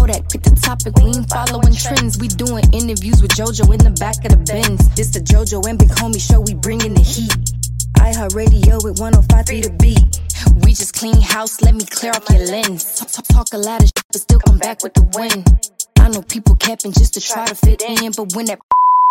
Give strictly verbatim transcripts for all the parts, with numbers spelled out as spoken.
Kodak, pick the topic. We ain't following trends. We doing interviews with JoJo in the back of the Benz. This the JoJo and Big Homie show. We bringing the heat. iHeartRadio with one oh five three The Beat. We just clean house. Let me clear up your lens. Talk, talk, talk a lot of shit, but still come back with the win. I know people capping just to try to fit in, but when that.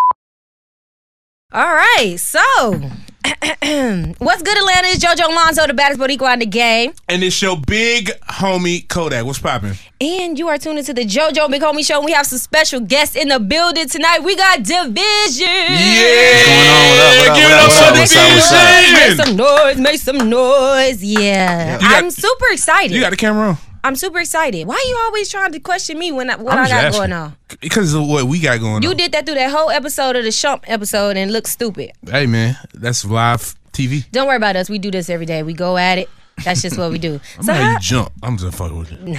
All right, so what's good, Atlanta? It's JoJo Alonzo, the baddest Boricua in the game. And it's your big homie Kodak. What's poppin'? And you are tuned into the JoJo Big Homie Show. We have some special guests in the building tonight. We got Division. Yeah. What's going on? What up? What up? Give What it up? up for What's up? What's up? Division. Make some noise, make some noise. Yeah. You got- I'm super excited. You got the camera on? I'm super excited. Why are you always trying to question me when I, what I'm I just got asking. going on? Because of what we got going You on. did that through that whole episode of the Shump episode and looked stupid. Hey, man. That's live T V. Don't worry about us. We do this every day. We go at it. That's just what we do. I'm So gonna how, have you jump. I'm just fucking with you. Nah.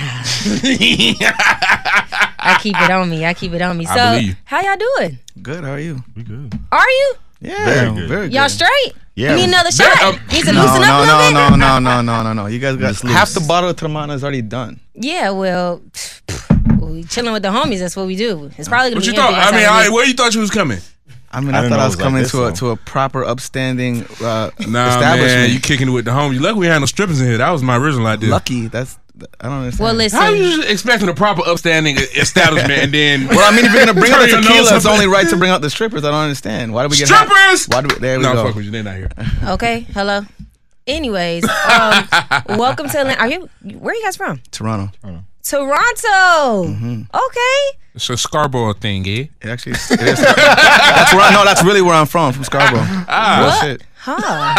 I keep it on me. I keep it on me. I So believe you. how y'all doing? Good. How are you? We good. Are you? Yeah, Very good. very good. Y'all straight? Yeah. You need another Very- shot? um, Needs to No, loosen no, up a no, little bit? no, no, no, no, no, no. You guys got Just loose. half the bottle of Teremana is already done. Yeah, well, we chilling with the homies. That's what we do. It's probably gonna What be you thought? empty by I the mean, time all we right, where you thought you was coming? I mean, I I, didn't thought know I it was was like coming this, to a though. to a proper, upstanding uh, Nah, establishment. man. You kicking it with the homies. Lucky we had no strippers in here. That was my original idea. Lucky. That's I don't understand. Well, listen. How you expecting a proper upstanding establishment and then Well, I mean, if you're gonna bring out the Turn your tequila, nose it's up. only right to bring out the strippers. I don't understand. Why do we get strippers? Why do we, there we no, go. fuck with you. They're not here. Okay, hello. Anyways, um, welcome to Atlanta. Are you? Where are you guys from? Toronto. Toronto. Okay. It's a Scarborough thing, eh? It actually is, it is. That's where I, no, that's really where I'm from, from Scarborough. Ah. Real What? shit. Huh.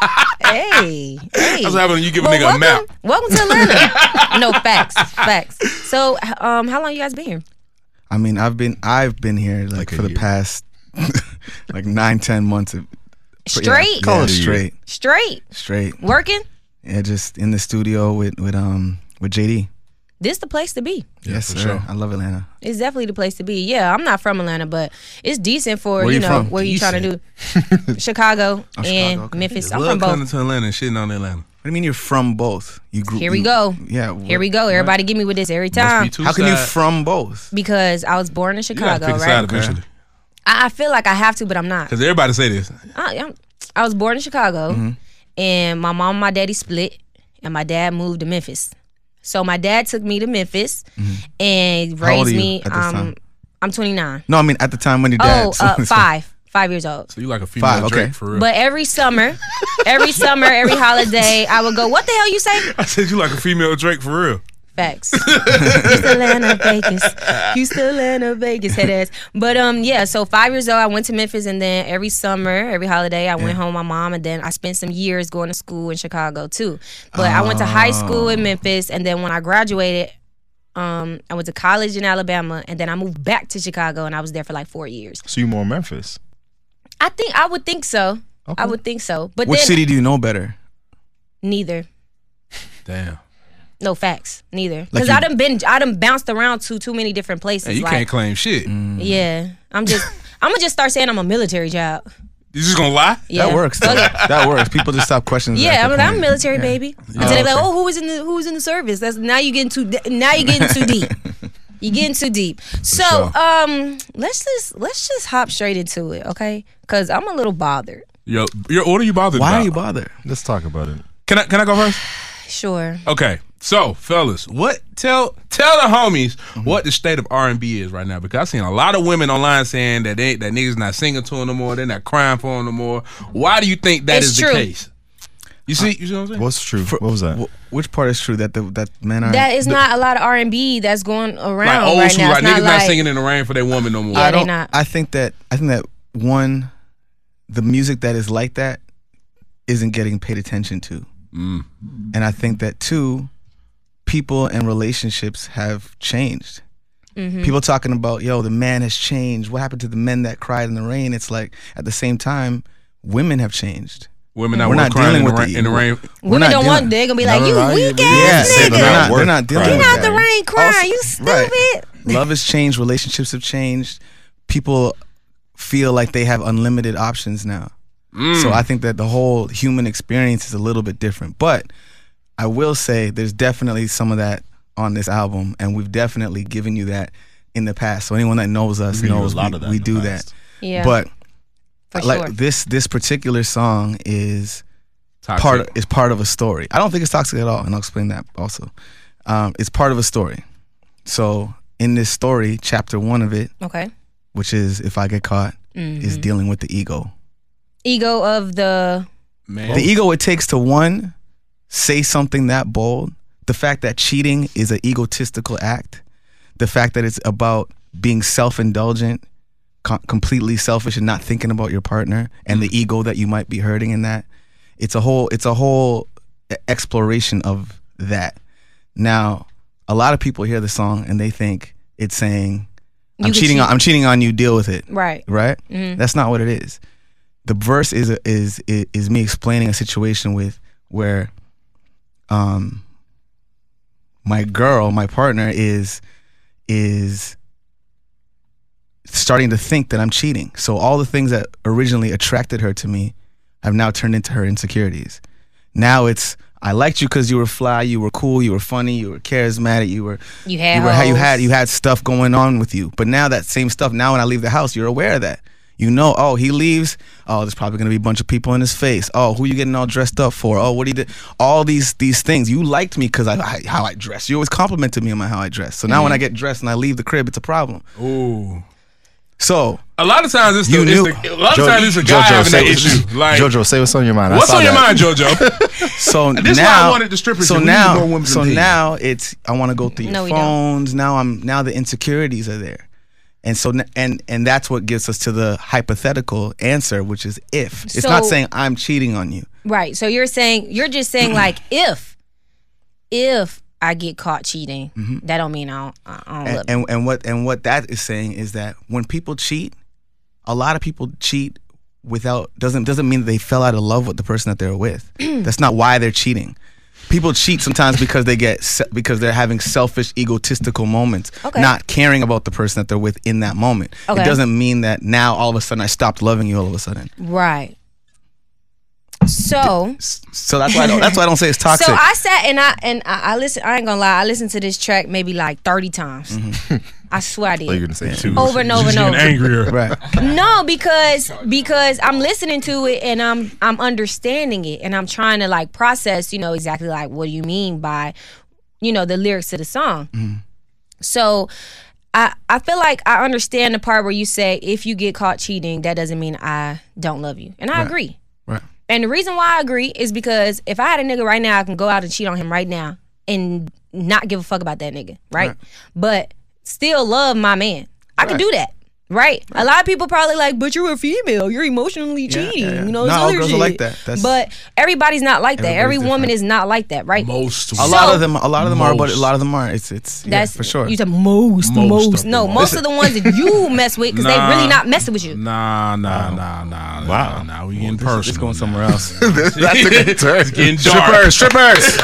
Hey. Hey. That's what happens when you give a Well, nigga a map. welcome, welcome to Atlanta. No, facts. Facts. So, um, how long you guys been here? I mean, I've been I've been here like, Like a for the year. past like nine, ten months. Of, Straight? Yeah, call it Yeah. straight, Straight. straight. Working? Yeah, just in the studio with with um with J D. This the place to be. Yes, for sir. sure. I love Atlanta. It's definitely the place to be. Yeah, I'm not from Atlanta, but it's decent for, Where you you know, from? where you trying to do. Chicago Oh, and Chicago, okay. Memphis. I'm Love from both. coming to Atlanta and shitting on Atlanta. What do you mean you're from both? You grew. Here we you- go. Yeah. Here what- we go. what? Everybody give me with this every Must be time. two How can you sides. from both? Because I was born in You gotta Chicago, pick a right? side eventually. I, I feel like I have to, but I'm not. Because everybody say this. I, I'm- I was born in Chicago, Mm-hmm. and my mom and my daddy split, and my dad moved to Memphis. So my dad took me to Memphis and Mm-hmm. How old raised are you me. at this Um, time? I'm twenty-nine. No, I mean at the time when your dad. Oh, uh, five, five years old. So you like a female Five, okay. Drake for real. But every summer, every summer, every holiday, I would go, what the hell you say? I said you like a female Drake for real. Facts. Houston, Atlanta, Vegas. Houston, Atlanta, Vegas, head ass. But um, yeah, so five years old, I went to Memphis, and then every summer, every holiday, I went home with my mom, and then I spent some years going to school in Chicago too. But I went to high school in Memphis, and then when I graduated, um, I went to college in Alabama, and then I moved back to Chicago, and I was there for like four years. So you more Memphis? I think I would think so. Okay. I would think so. But Which then city do you know better? neither. Damn. No facts, neither. Like Because you- I done been, I done bounced around to too many different places. Hey, you like, can't claim shit. Yeah, I'm just, I'm gonna just start saying I'm a military child. You just gonna lie? Yeah. That works. Fuck Though. it. That works. People just stop questions. Yeah, at I'm, that I'm a point. military Yeah. baby. Oh, Until they be like, okay. oh, who was in the who was in the service? That's now you getting too now you getting too deep. You getting too deep. So sure. um, let's just let's just hop straight into it, okay? Because I'm a little bothered. Yo, your what are you bothered Why about? are you bothered? Let's talk about it. Can I can I go first? Sure. Okay, so fellas, what tell tell the homies what the state of R and B is right now, because I've seen a lot of women online saying that they that niggas not singing to them no more, they're not crying for them no more. Why do you think that It's is true. the case? You see, you see what I'm saying? What's true? For- what was that? wh- Which part is true that the, that men are? That is not a lot of R and B that's going around like old right school, now. like It's niggas not not like, singing in the rain for their woman no more. Yeah, I they don't. not. I think that I think that one, the music that is like that isn't getting paid attention to, Mm. and I think that two, people and relationships have changed. Mm-hmm. People talking about, yo, the man has changed. What happened to the men that cried in the rain? It's like at the same time, women have changed. Women not We're worth not crying dealing in the, with rain, the- in the rain. We're Women not don't dealing- want. They're gonna be like, No, you no, no, weak you- ass Yeah, nigga. they're not. They're not dealing Get with out the that. rain crying. Also- You right. stupid. Love has changed. Relationships have changed. People feel like they have unlimited options now. Mm. So I think that the whole human experience is a little bit different. But I will say there's definitely some of that on this album, and we've definitely given you that in the past. So anyone that knows us We do knows a lot we, of that we in the do past. that. Yeah. But For like sure. this this particular song is Toxic. part of, is part of a story. I don't think it's toxic at all, and I'll explain that also. Um, it's part of a story. So in this story, chapter one of it, Okay. which is If I Get Caught, Mm-hmm. is dealing with the ego. Ego of the. Man. The ego it takes to, one, say something that bold. The fact that cheating is an egotistical act. The fact that it's about being self-indulgent, co- completely selfish and not thinking about your partner, and the ego that you might be hurting in that. It's a whole it's a whole e- exploration of that. Now, a lot of people hear the song and they think it's saying, You I'm can cheating cheat. on I'm cheating on you, deal with it. Right. Right? Mhm. That's not what it is. The verse is is is, is me explaining a situation with where um my girl, my partner is is starting to think that I'm cheating. So all the things that originally attracted her to me have now turned into her insecurities. Now it's I liked you because you were fly, you were cool, you were funny, you were charismatic, you were You had you were you hoes. had you had stuff going on with you. But now that same stuff, now when I leave the house, you're aware of that. You know, oh, he leaves. Oh, there's probably gonna be a bunch of people in his face. Oh, who you getting all dressed up for? Oh, what he did? All these these things. You liked me because I, I how I dress. You always complimented me on my how I dress. So now when I get dressed and I leave the crib, it's a problem. Ooh. So A lot of times it's the, You it's knew- the a lot Jo- of times it's a guy having say, that issue. Like, Jojo, say what's on your mind. I what's saw on your that. mind, JoJo? so This is why now I wanted the strippers So to- we need now more women so in the team. now it's I want to go through your No, we don't. phones. Now I'm now the insecurities are there. And so n- and and that's what gets us to the hypothetical answer, which is if. It's not So- saying I'm cheating on you. Right. So you're saying you're just saying like if if I get caught cheating, that don't mean I don't, I don't And, love you. and and what and what that is saying is that when people cheat, a lot of people cheat without doesn't doesn't mean that they fell out of love with the person that they're with. That's not why they're cheating. People cheat sometimes because they get se- because they're having selfish, egotistical moments, Okay. not caring about the person that they're with in that moment. Okay. It doesn't mean that now all of a sudden I stopped loving you all of a sudden. Right. So So that's why I don't, that's why I don't say it's toxic. So I sat and I and I, I listen. I ain't gonna lie. I listened to this track maybe like thirty times. Mm-hmm. I swear I Oh, you're did. gonna say two. Over and over She's and getting over. angrier. right. No, because because I'm listening to it and I'm I'm understanding it and I'm trying to like process. You know exactly like what do you mean by, you know, the lyrics to the song. Mm-hmm. So. I, I feel like I understand the part where you say if you get caught cheating, that doesn't mean I don't love you. And I Right. agree. Right. And the reason why I agree is because if I had a nigga right now, I can go out and cheat on him right now and not give a fuck about that nigga, right? Right. But still love my man. I can Right. do that. Right? A lot of people probably like, but you're a female. You're emotionally Yeah, cheating. yeah, yeah. You know, Not this all other girls are shit. like that. That's- But everybody's not like that. Every Everybody's woman different. is not like that, right? Most A women. lot So- of them, a lot of them are, but a Most. lot of them aren't. It's it's yeah, That's for sure. You said most, Most most. of No, them. most of the ones that you mess with because Nah. they really not messing with you. Nah, nah, nah, nah. Wow. Nah, nah, we getting This is- personal. It's going now. somewhere else. That's a good turn. It's getting dark. Strippers, strippers.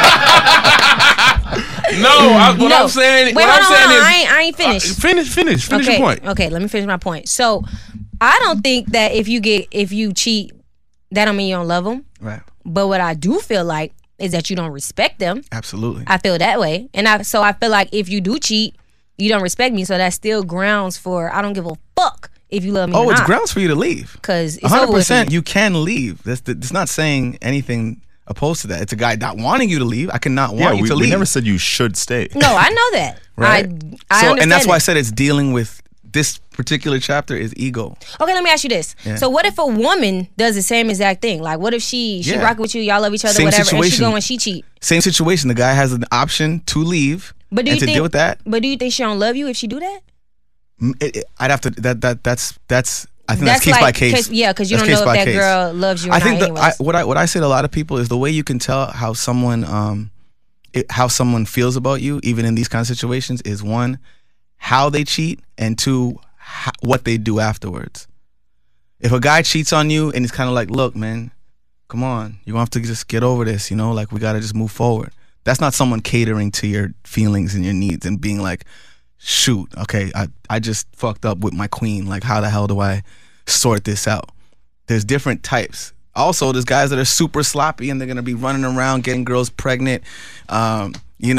No, I, what no. I'm saying, Wait, what hold I'm on, saying hold on. is, I ain't, I ain't finished. Uh, finish, finish, finish okay, your point. Okay, let me finish my point. So, I don't think that if you get if you cheat, that don't mean you don't love them. Right. But what I do feel like is that you don't respect them. Absolutely. I feel that way, and I so I feel like if you do cheat, you don't respect me. So that's still grounds for I don't give a fuck if you love me. Oh, or it's not. grounds for you to leave. because it's one hundred over with percent me. you can leave. That's the, it's not saying anything opposed to that. It's a guy not wanting you to leave. I cannot want Yeah, you we, to we leave. never said you should stay. No, I know that. right? I, I so, understand and that's why I that. said it's dealing with this particular chapter is ego. Okay, let me ask you this. Yeah. So what if a woman does the same exact thing? Like what if she she Yeah. rocking with you, y'all love each other, Same whatever, and she situation. go and she cheat. Same situation. The guy has an option to leave But do and you to think deal with that. But do you think she don't love you if she do that? mm, It, it, I'd have to. That that that's that's. I think that's, That's case like by case. case- yeah, 'cause you That's don't know case if by that case. girl loves you or I not think that I, anyways. what I what I say to a lot of people is the way you can tell how someone um it, how someone feels about you, even in these kind of situations, is one, how they cheat, and two, how, what they do afterwards. If a guy cheats on you and it's kind of like, look, man, come on, you're gonna have to just get over this, you know, like we gotta just move forward. That's not someone catering to your feelings and your needs and being like, shoot, okay, I, I just fucked up with my queen. Like, how the hell do I sort this out? There's different types. Also, there's guys that are super sloppy and they're gonna be running around getting girls pregnant, um, you know,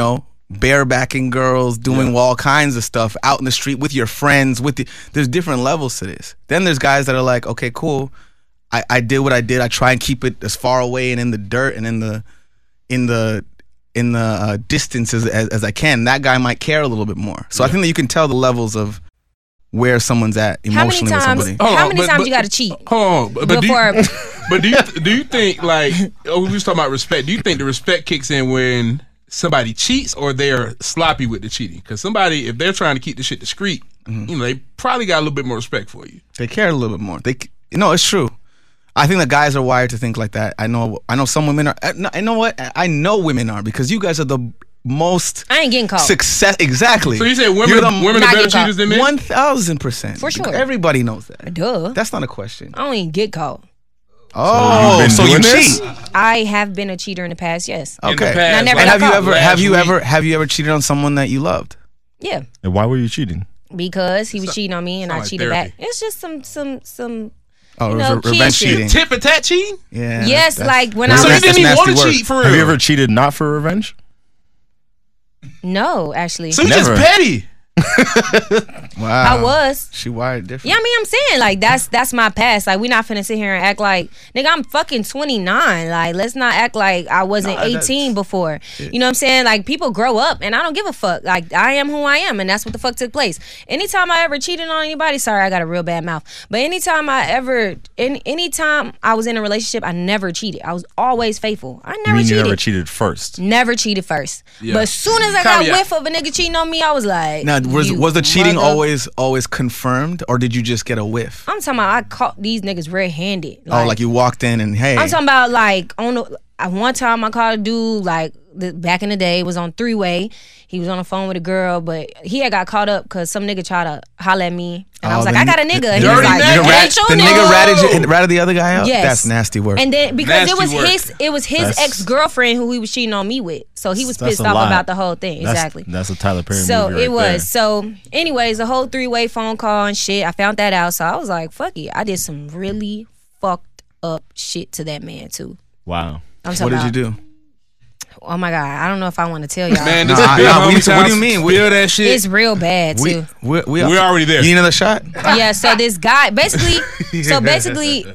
barebacking girls, doing Yeah. all kinds of stuff out in the street with your friends. With the, there's different levels to this. Then there's guys that are like, okay, cool. I, I did what I did. I try and keep it as far away and in the dirt and in the in the in the uh, distance as, as as I can. That guy might care a little bit more. So I think that you can tell the levels of where someone's at How many emotionally with times? somebody. Hold How on, many but- times but- you got to cheat? Hold on, but, but do you, Before- but do you do you think like oh, we was talking about respect? Do you think the respect kicks in when somebody cheats or they're sloppy with the cheating? Because somebody, if they're trying to keep the shit discreet, Mm-hmm. you know, they probably got a little bit more respect for you. They care a little bit more. They, you know, it's true. I think that guys are wired to think like that. I know. I know some women are. I know- I know what? I know women are because you guys are the most I ain't getting caught. success. Exactly. So you say women, You're the women are Not better getting caught. cheaters than men? One thousand percent For sure. Everybody knows that. Duh. That's not a question. I don't even get caught. Oh, been so you doing this? cheat? I have been a cheater in the past. Yes. In the Okay. past, And I never And got have you caught. ever? last Have you week. ever? Have you ever cheated on someone that you loved? Yeah. And why were you cheating? Because he was cheating on me and sound I like cheated therapy. back. It's just some some some. Oh, You it was know, re- kid revenge shit. cheating. Tit for tat cheating? Yeah. Yes, that's- like when that's- So I you was. didn't even nasty want to work. cheat for real? Have you ever cheated not for revenge? No, actually. So you just Never. petty. Wow. I was. She wired different. Yeah, I mean, I'm saying like that's that's my past. Like, we're not finna sit here and act like nigga. I'm fucking twenty-nine. Like, let's not act like I wasn't Nah, that's- eighteen before. You know what I'm saying? Like, people grow up, and I don't give a fuck. Like, I am who I am, and that's what the fuck took place. Anytime I ever cheated on anybody, sorry, I got a real bad mouth. But anytime I ever, any anytime I was in a relationship, I never cheated. I was always faithful. I You never mean you cheated. never cheated first? Never cheated first. Yeah. But as soon as I got Caveat. whiff of a nigga cheating on me, I was like, Now, was you was the cheating mother- always always confirmed, or did you just get a whiff? I'm talking about I caught these niggas red-handed. oh, like you walked in and hey. I'm talking about like on the, uh, one time I caught a dude like the, back in the day. It was on three way. He was on the phone with a girl, but he had got caught up because some nigga tried to holler at me, and I Oh, was like, the- I got a nigga. And he dirty was like, nigga. the, "Ain't rat, your the nigga nigga." ratted, you, ratted the other guy out. Yes. That's nasty work. And then because it was Nasty work. his, it was his That's- ex girlfriend who he was cheating on me with. So he was That's pissed a off lot. about the whole thing. That's, Exactly. That's a Tyler Perry So movie right it was. there. So, anyways, the whole three way phone call and shit. I found that out. So I was like, fuck it. I did some really fucked up shit to that man too. Wow. I'm what talking did about, you do? Oh my god, I don't know if I want to tell y'all. Man, this Nah, is big nah, homie we- what do time. you mean? We- Spill that shit. It's real bad We too. we we We're already there. You need another shot? Yeah, so this guy basically, so basically,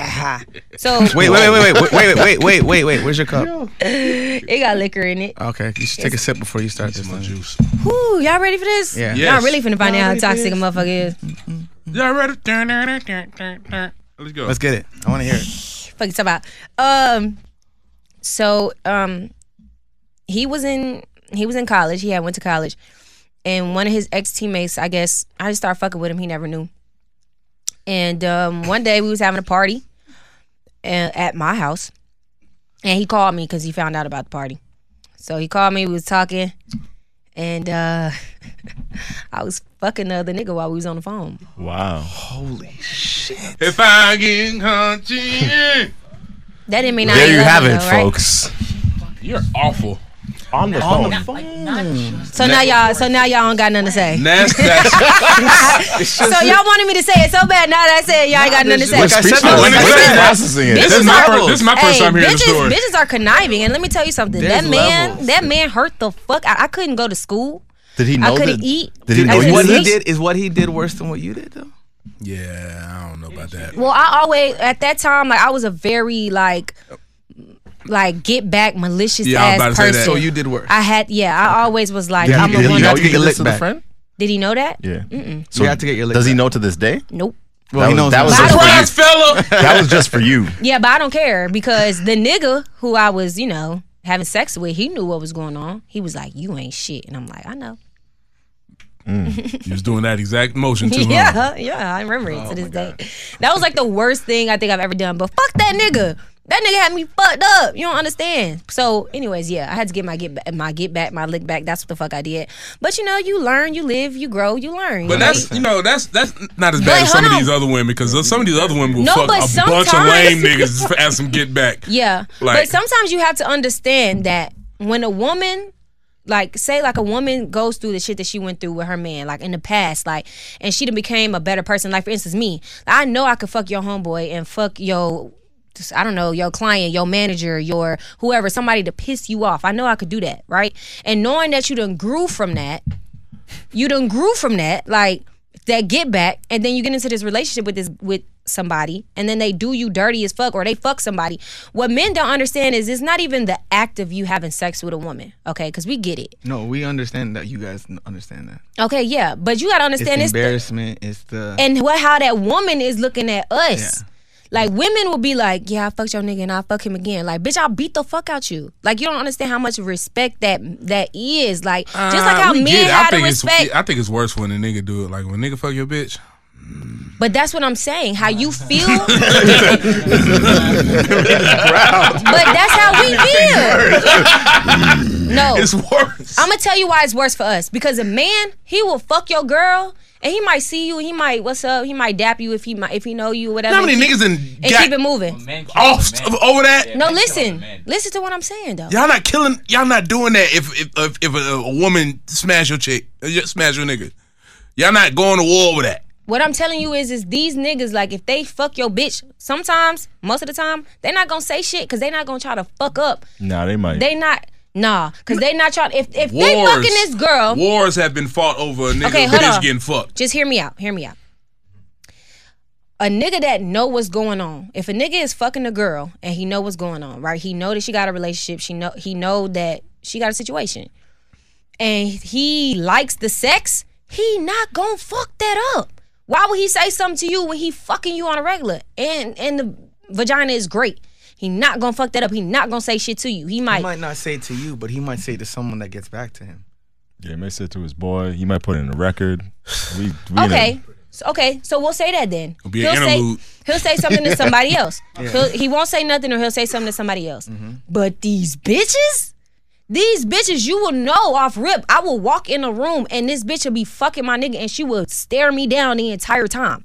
so Wait, wait, wait, wait, wait, wait, wait, wait, wait, wait, wait. Where's your cup? it got liquor in it. Okay, you should take a sip before you start this. My thing. juice. Whew, y'all ready for this? Yeah. Yes. Y'all really finna find out how toxic a motherfucker is. Y'all ready? Dun, dun, dun, dun, dun, dun. Let's go. Let's get it. I want to hear it. Fuck you talking about. Um, so um, he was in he was in college. He had went to college, and one of his ex teammates, I guess, I just started fucking with him. He never knew. And um, one day we was having a party uh, at my house, and he called me because he found out about the party. So he called me. We was talking, and uh, I was fucking the other nigga while we was on the phone. Wow. Holy shit. If I get hunchy, That didn't mean I There ain't you love have him, it, though, right? folks. you're awful. On the On phone. the phone. So now y'all, so now y'all don't got nothing to say. Nasty. That's, So y'all wanted me to say it so bad. Now that I said it, y'all ain't got nothing to say. Like I said, Speechless. when We're it's- still processing it. Bitches this, is my are- first, this is my first Hey, time hearing the bitches, story. bitches are conniving, and let me tell you something. There's that man, levels. that man hurt the fuck. I, I couldn't go to school. Did he I know couldn't that? eat. Did he I know Is couldn't what he sleep. did is what he did worse than what you did though? Yeah, I don't know about that. Well, I always at that time, like I was a very like, like get back malicious Yeah, I was about ass to say that. person. So you did worse. I had, yeah, I always was like, Yeah, I'm you a did- one. you know have to you get your did lick this to the back. friend? Did he know that? Yeah. So you have to get your lick Does he back. know to this day? Nope. Well, That he was- knows that was now. just for you. Surprise, fella. That was just for you. Yeah, but I don't care because the nigga who I was, you know, having sex with, he knew what was going on. He was like, "You ain't shit," and I'm like, "I know." You was doing that exact motion too. Huh? Yeah, yeah, I remember it to this day. That was like the worst thing I think I've ever done. But fuck that nigga. That nigga had me fucked up. You don't understand. So, anyways, yeah, I had to get my get back, my get back, my lick back. That's what the fuck I did. But you know, you learn, you live, you grow, you learn. But you know? that's you know that's that's not as But bad as some hold of on. these other women because some of these other women will No, fuck but a bunch of sometimes- lame niggas for as some get back. Yeah. Like- but sometimes you have to understand that when a woman, like, say, like a woman goes through the shit that she went through with her man, like in the past, like, and she done became a better person. Like, for instance, me, I know I could fuck your homeboy and fuck your I don't know, your client, your manager, your whoever, somebody to piss you off. I know I could do that, right? And knowing that you done grew from that, you done grew from that, like that get back, and then you get into this relationship with this with somebody, and then they do you dirty as fuck, or they fuck somebody. What men don't understand is it's not even the act of you having sex with a woman, okay? Because we get it. No, we understand that. You guys understand that. Okay, yeah, but you gotta understand It's the it's embarrassment. It's the and what how that woman is looking at us. Yeah. Like, women will be like, yeah, I fucked your nigga and I'll fuck him again. Like, bitch, I'll beat the fuck out you. Like, you don't understand how much respect that that is. Like, just like how Uh, we men get it. I have to think it's- respect. I think it's worse when a nigga do it. Like when a nigga fuck your bitch. But that's what I'm saying. How you feel. But that's how we feel. No. It's worse. I'm going to tell you why it's worse for us. Because a man, he will fuck your girl. And he might see you, and he might, what's up? He might dap you if he might, if he know you, whatever. How many and niggas in and got keep it moving. off over that? No, listen, listen to what I'm saying though. Y'all not killing. Y'all not doing that. If if if, if a, a woman smash your chick, uh, you smash your nigga. Y'all not going to war with that. What I'm telling you is, is these niggas, like, if they fuck your bitch, sometimes, most of the time, they not gonna say shit because they not gonna try to fuck up. Nah, they might. They not, nah, because they not trying. If if Wars, they fucking this girl, wars have been fought over a nigga Okay, hold bitch on. getting fucked. just hear me out. Hear me out. A nigga that know what's going on. If a nigga is fucking a girl and he know what's going on, right? He know that she got a relationship. She know he know that she got a situation, and he likes the sex. He not gonna fuck that up. Why would he say something to you when he fucking you on a regular? And and the vagina is great. He not gonna fuck that up. He not gonna say shit to you. He might. He might not say it to you, but he might say it to someone that gets back to him. Yeah, he may say it to his boy. He might put it in a record. We, we Okay. in So, okay, so we'll say that then. It'll be an he'll say interlude. he'll say something to somebody else. He'll, he won't say nothing, or he'll say something to somebody else. Mm-hmm. But these bitches, these bitches, you will know off rip. I will walk in a room and this bitch will be fucking my nigga, and she will stare me down the entire time.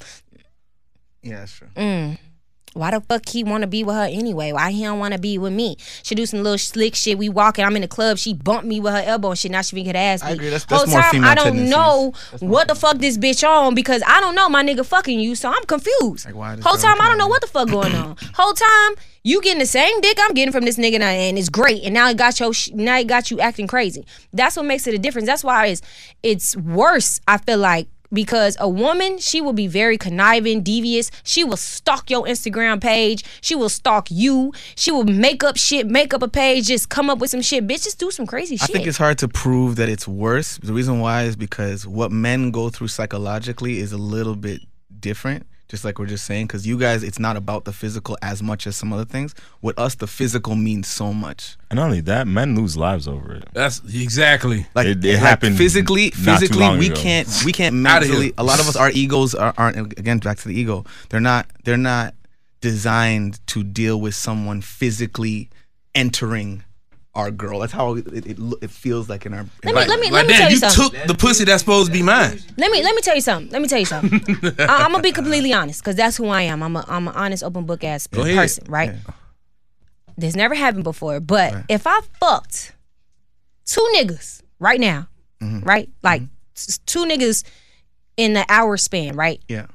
Yeah, that's true. Mm. Why the fuck he want to be with her anyway? Why he don't want to be with me? She do some little slick shit. We walking. I'm in the club. She bumped me with her elbow and shit. Now she finna get ass beat. I agree. That's- Whole that's more time female I don't tendencies. know That's what the fuck this bitch on, because I don't know my nigga fucking you, so I'm confused. Like, why this Whole girl time I don't trying know to- what the fuck going on. Whole time you getting the same dick I'm getting from this nigga, now, and it's great. And now it got your sh- now it got you acting crazy. That's what makes it a difference. That's why it's it's worse. I feel like. Because a woman, she will be very conniving, devious. She will stalk your Instagram page. She will stalk you. She will make up shit, make up a page, just come up with some shit. Bitches do some crazy I shit. think it's hard to prove that it's worse. The reason why is because what men go through psychologically is a little bit different. Just like we're just saying, because you guys, it's not about the physical as much as some other things. With us, the physical means so much. And not only that, men lose lives over it. That's exactly. Like It- it like happened physically. not too Physically, long we ago. can't. We can't Outta here. mentally. A lot of us, our egos are, aren't. Again, back to the ego. They're not. They're not designed to deal with someone physically entering our girl. That's how it it, lo- it feels like in our. In Let me- our- let me- Like, let damn, tell you you something. took the pussy that's supposed to be mine. Let me let me tell you something. Let me tell you something. I, I'm gonna be completely honest, because that's who I am. I'm a I'm an honest, open book ass Go ahead. person, right? This never happened before, but if I fucked two niggas right now, right, like s- two niggas in the hour span, right, Yeah.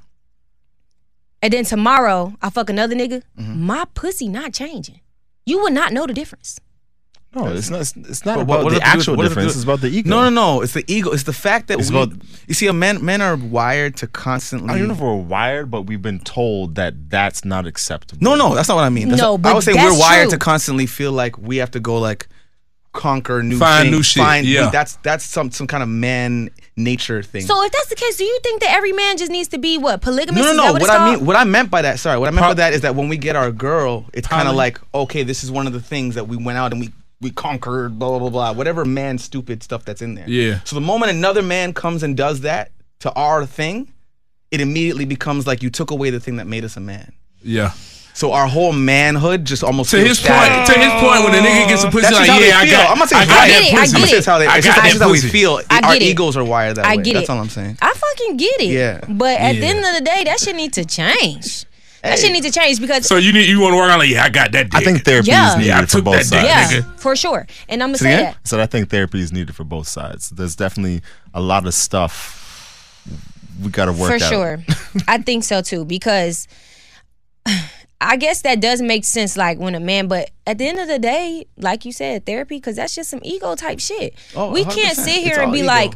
and then tomorrow I fuck another nigga, Mm-hmm. my pussy not changing. You would not know the difference. No, it's not. It's, it's not But about what the does it do- actual what does it difference. do- It's about the ego. No, no, no. It's the ego. It's the fact that It's we. about- you see, a men men are wired to constantly. I don't know if we're wired, but we've been told that that's not acceptable. No, no, that's not what I mean. That's No, not- but I was saying that's we're wired true. to constantly feel like we have to go like conquer new Find things, new shit, Find, yeah. that's that's some some kind of man nature thing. So if that's the case, do you think that every man just needs to be what, polygamous? no, no, Is no. that What, it's I called? mean, what I meant by that, sorry, what I meant Poly- by that is that when we get our girl, it's kind of Poly- like, okay, this is one of the things that we went out and we we conquered, blah blah blah blah, whatever man stupid stuff that's in there. Yeah. So the moment another man comes and does that to our thing, it immediately becomes like you took away the thing that made us a man. Yeah. So our whole manhood just almost To feels his static. point, to his point, when the nigga gets a pussy, That's just like, how yeah, they I feel. got, I'm not saying I it's got right. get that it, I pussy. get It's just how they. I It's got just, that it's just how we pussy. feel. I Our get it. egos are wired that I way. get That's it. all I'm saying. I fucking get it. Yeah. But at the Yeah. end of the day, that shit need to change. That Hey. shit need to change because So you need you want to work on like, yeah, I got that dick. I think therapy Yeah. is needed Yeah, I for took both that dick. sides. yeah, nigga. for sure. And I'm gonna Say say again? that. So I think therapy is needed for both sides. There's definitely a lot of stuff we got to work For out. sure. I think so too because I guess that does make sense, like when a man, but at the end of the day, like you said, therapy, because that's just some ego type shit. Oh, we one hundred can't percent. sit here It's and all be ego. like,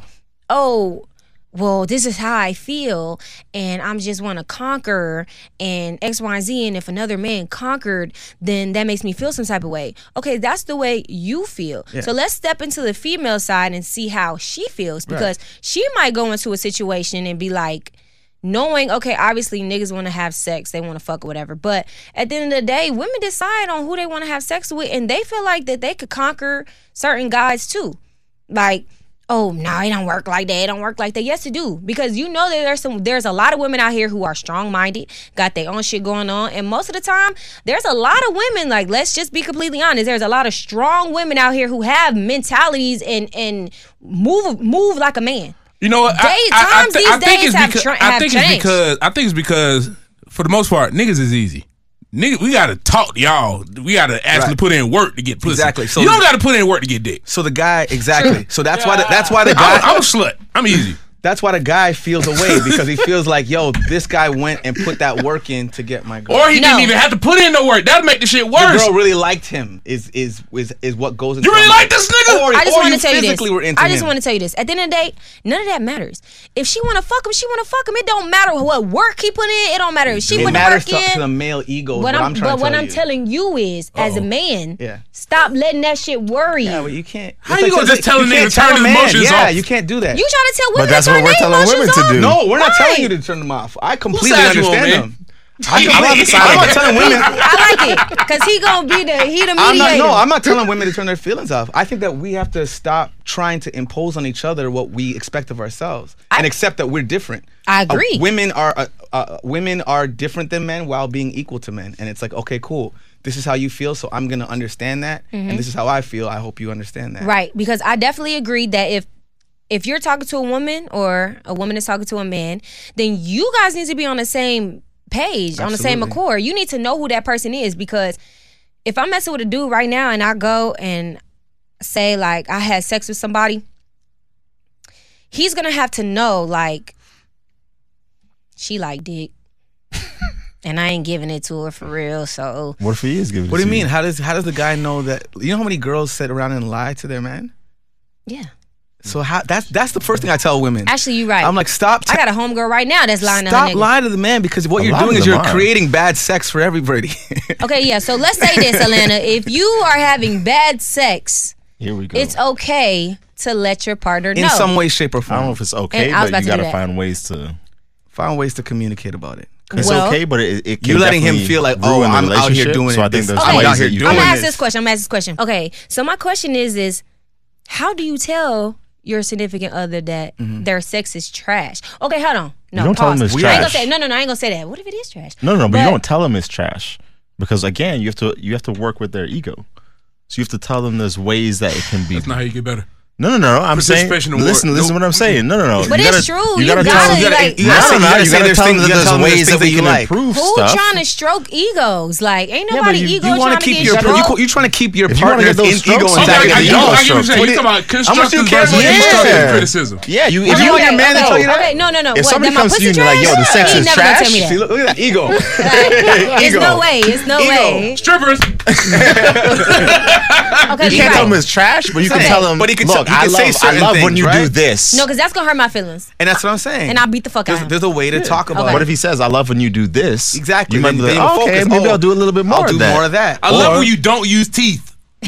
oh, well, this is how I feel, and I'm just want to conquer, and X, Y, and Z, and if another man conquered, then that makes me feel some type of way. Okay, that's the way you feel. Yeah. So let's step into the female side and see how she feels, because she might go into a situation and be like, knowing, okay, obviously niggas want to have sex, they want to fuck or whatever, but at the end of the day, women decide on who they want to have sex with, and they feel like that they could conquer certain guys too. Like, oh, no, it don't work like that. It don't work like that. Yes, it do. Because you know that there's some, there's a lot of women out here who are strong-minded, got their own shit going on. And most of the time, there's a lot of women, like, let's just be completely honest. There's a lot of strong women out here who have mentalities and and move move like a man. You know what? Day- I, I, I, times thi- these I think days it's have because tra- I have think it's changed. because I think it's because for the most part, niggas is easy. Nigga, we gotta talk to y'all. We gotta actually Right. put in work to get pussy. Exactly. So you don't the- gotta put in work to get dick. So the guy, exactly. So that's why the, that's why the guy I'm, I'm a slut. I'm easy. that's why the guy feels away, because he feels like, yo, this guy went and put that work in to get my girl. Or he No. didn't even have to put in no work. That'll make the shit the worse. girl really liked him. Is is is is what goes into You really him. like this nigga? Or, I just or want you to tell you this. physically were into I just him. want to tell you this. At the end of the day, none of that matters. If she want to fuck him, she want to fuck him. It don't matter what work he put in. It don't matter if she It put the matters work to, in. to the male ego. What What I'm, I'm trying but to what tell I'm you. telling you is, as a Uh-oh. man, Yeah. stop letting that shit worry Yeah, you. but you can't. How it's you gonna it's just tell a you nigga can't to turn tell a his man. emotions Yeah, off? you can't do that. You trying to tell women But that's to turn what we're their telling women emotions to off? do. No, we're not Right. telling you to turn them off. I completely side you on, understand man? them. I, I'm, not, side I'm of not it. telling women. I like it because he gonna be the he the mediator. I'm not. No, I'm not telling women to turn their feelings off. I think that we have to stop trying to impose on each other what we expect of ourselves I- and accept that we're different. I Uh, agree. women are uh, uh, women are different than men while being equal to men, and it's like, okay, cool. This is how you feel, so I'm gonna understand that, and this is how I feel. I hope you understand that. Right, because I definitely agree that if if you're talking to a woman or a woman is talking to a man, then you guys need to be on the same page, on the same Absolutely. accord. You need to know who that person is, because if I'm messing with a dude right now and I go and say like I had sex with somebody, he's gonna have to know like she like dick. And I ain't giving it to her for real, so What if he is giving? What it do you to mean? How does how does the guy know that? You know how many girls sit around and lie to their man? yeah. So how that's that's the first thing I tell women. Actually, you're right. I'm like, stop. I got a homegirl right now that's lying to her Stop nigga. lying to the man, because what A you're lot doing of is them you're are. creating bad sex for everybody. Okay, yeah. So let's say this, Atlanta. If you are having bad sex, Here we go. it's okay to let your partner know. In some way, shape, or I don't know form. if it's okay, And I was but about you to do gotta that. find ways to. Find ways to communicate about it. It's Well, okay, but it, it can You're letting him definitely feel like, oh, ruin the I'm out here relationship. doing So it I think this- there's I'm ways out that here you doing I'm can- gonna this. ask this question. I'm gonna ask this question. Okay, so my question is, is how do you tell your significant other that their sex is trash? Okay, hold on. No, You don't tell pause. them it's I ain't gonna trash. say no, no, no. I ain't gonna say that. What if it is trash? No, no, no, but, But- you don't tell them it's trash, because again, you have to you have to work with their ego. So you have to tell them there's ways that it can be. That's not how you get better. No, no, no. I'm saying. Participation award. Listen, listen. Nope. What I'm saying. No, no, no. But you it's gotta, true. You You gotta, gotta, tell them. like- you No, gotta say- no, you no. gotta You say gotta there's tell them things- that you gotta there's tell them there's ways things that that we you can like. improve Who stuff. trying to stroke egos? Like, ain't Yeah, nobody but you, ego you want trying to keep get your stroked. you, you trying to keep your If you wanna partner's get those in, ego strokes, Okay, I, intact. I, you you, don't I get what you're stroke. saying. What You do talking about How much you constructive care versus about your constructive partner? criticism. Yeah, you. If Okay, you want okay, your man to okay. tell you that. Okay, no, no, no. If What, somebody that my comes to you pussy and you're like, yo, the trash? sex He is never gonna trash. tell me that. See, look, look at that ego. There's Ego. no way. There's no Ego. way. Strippers. Okay, You you're can't tell right. them it's trash, but you can Okay. tell them. But he can look, tell- he I can love, say certain I love when things, you do right? this. No, because that's gonna hurt my feelings, And that's what I'm saying. and I'll beat the fuck out there's, of him. there's a way to talk about Okay. it. What if he says, "I love when you do this"? Exactly. You might Then- be then like, you oh, okay, focus, maybe oh, I'll do a little bit more I'll of do that. more of that. I love Or- when you don't use teeth.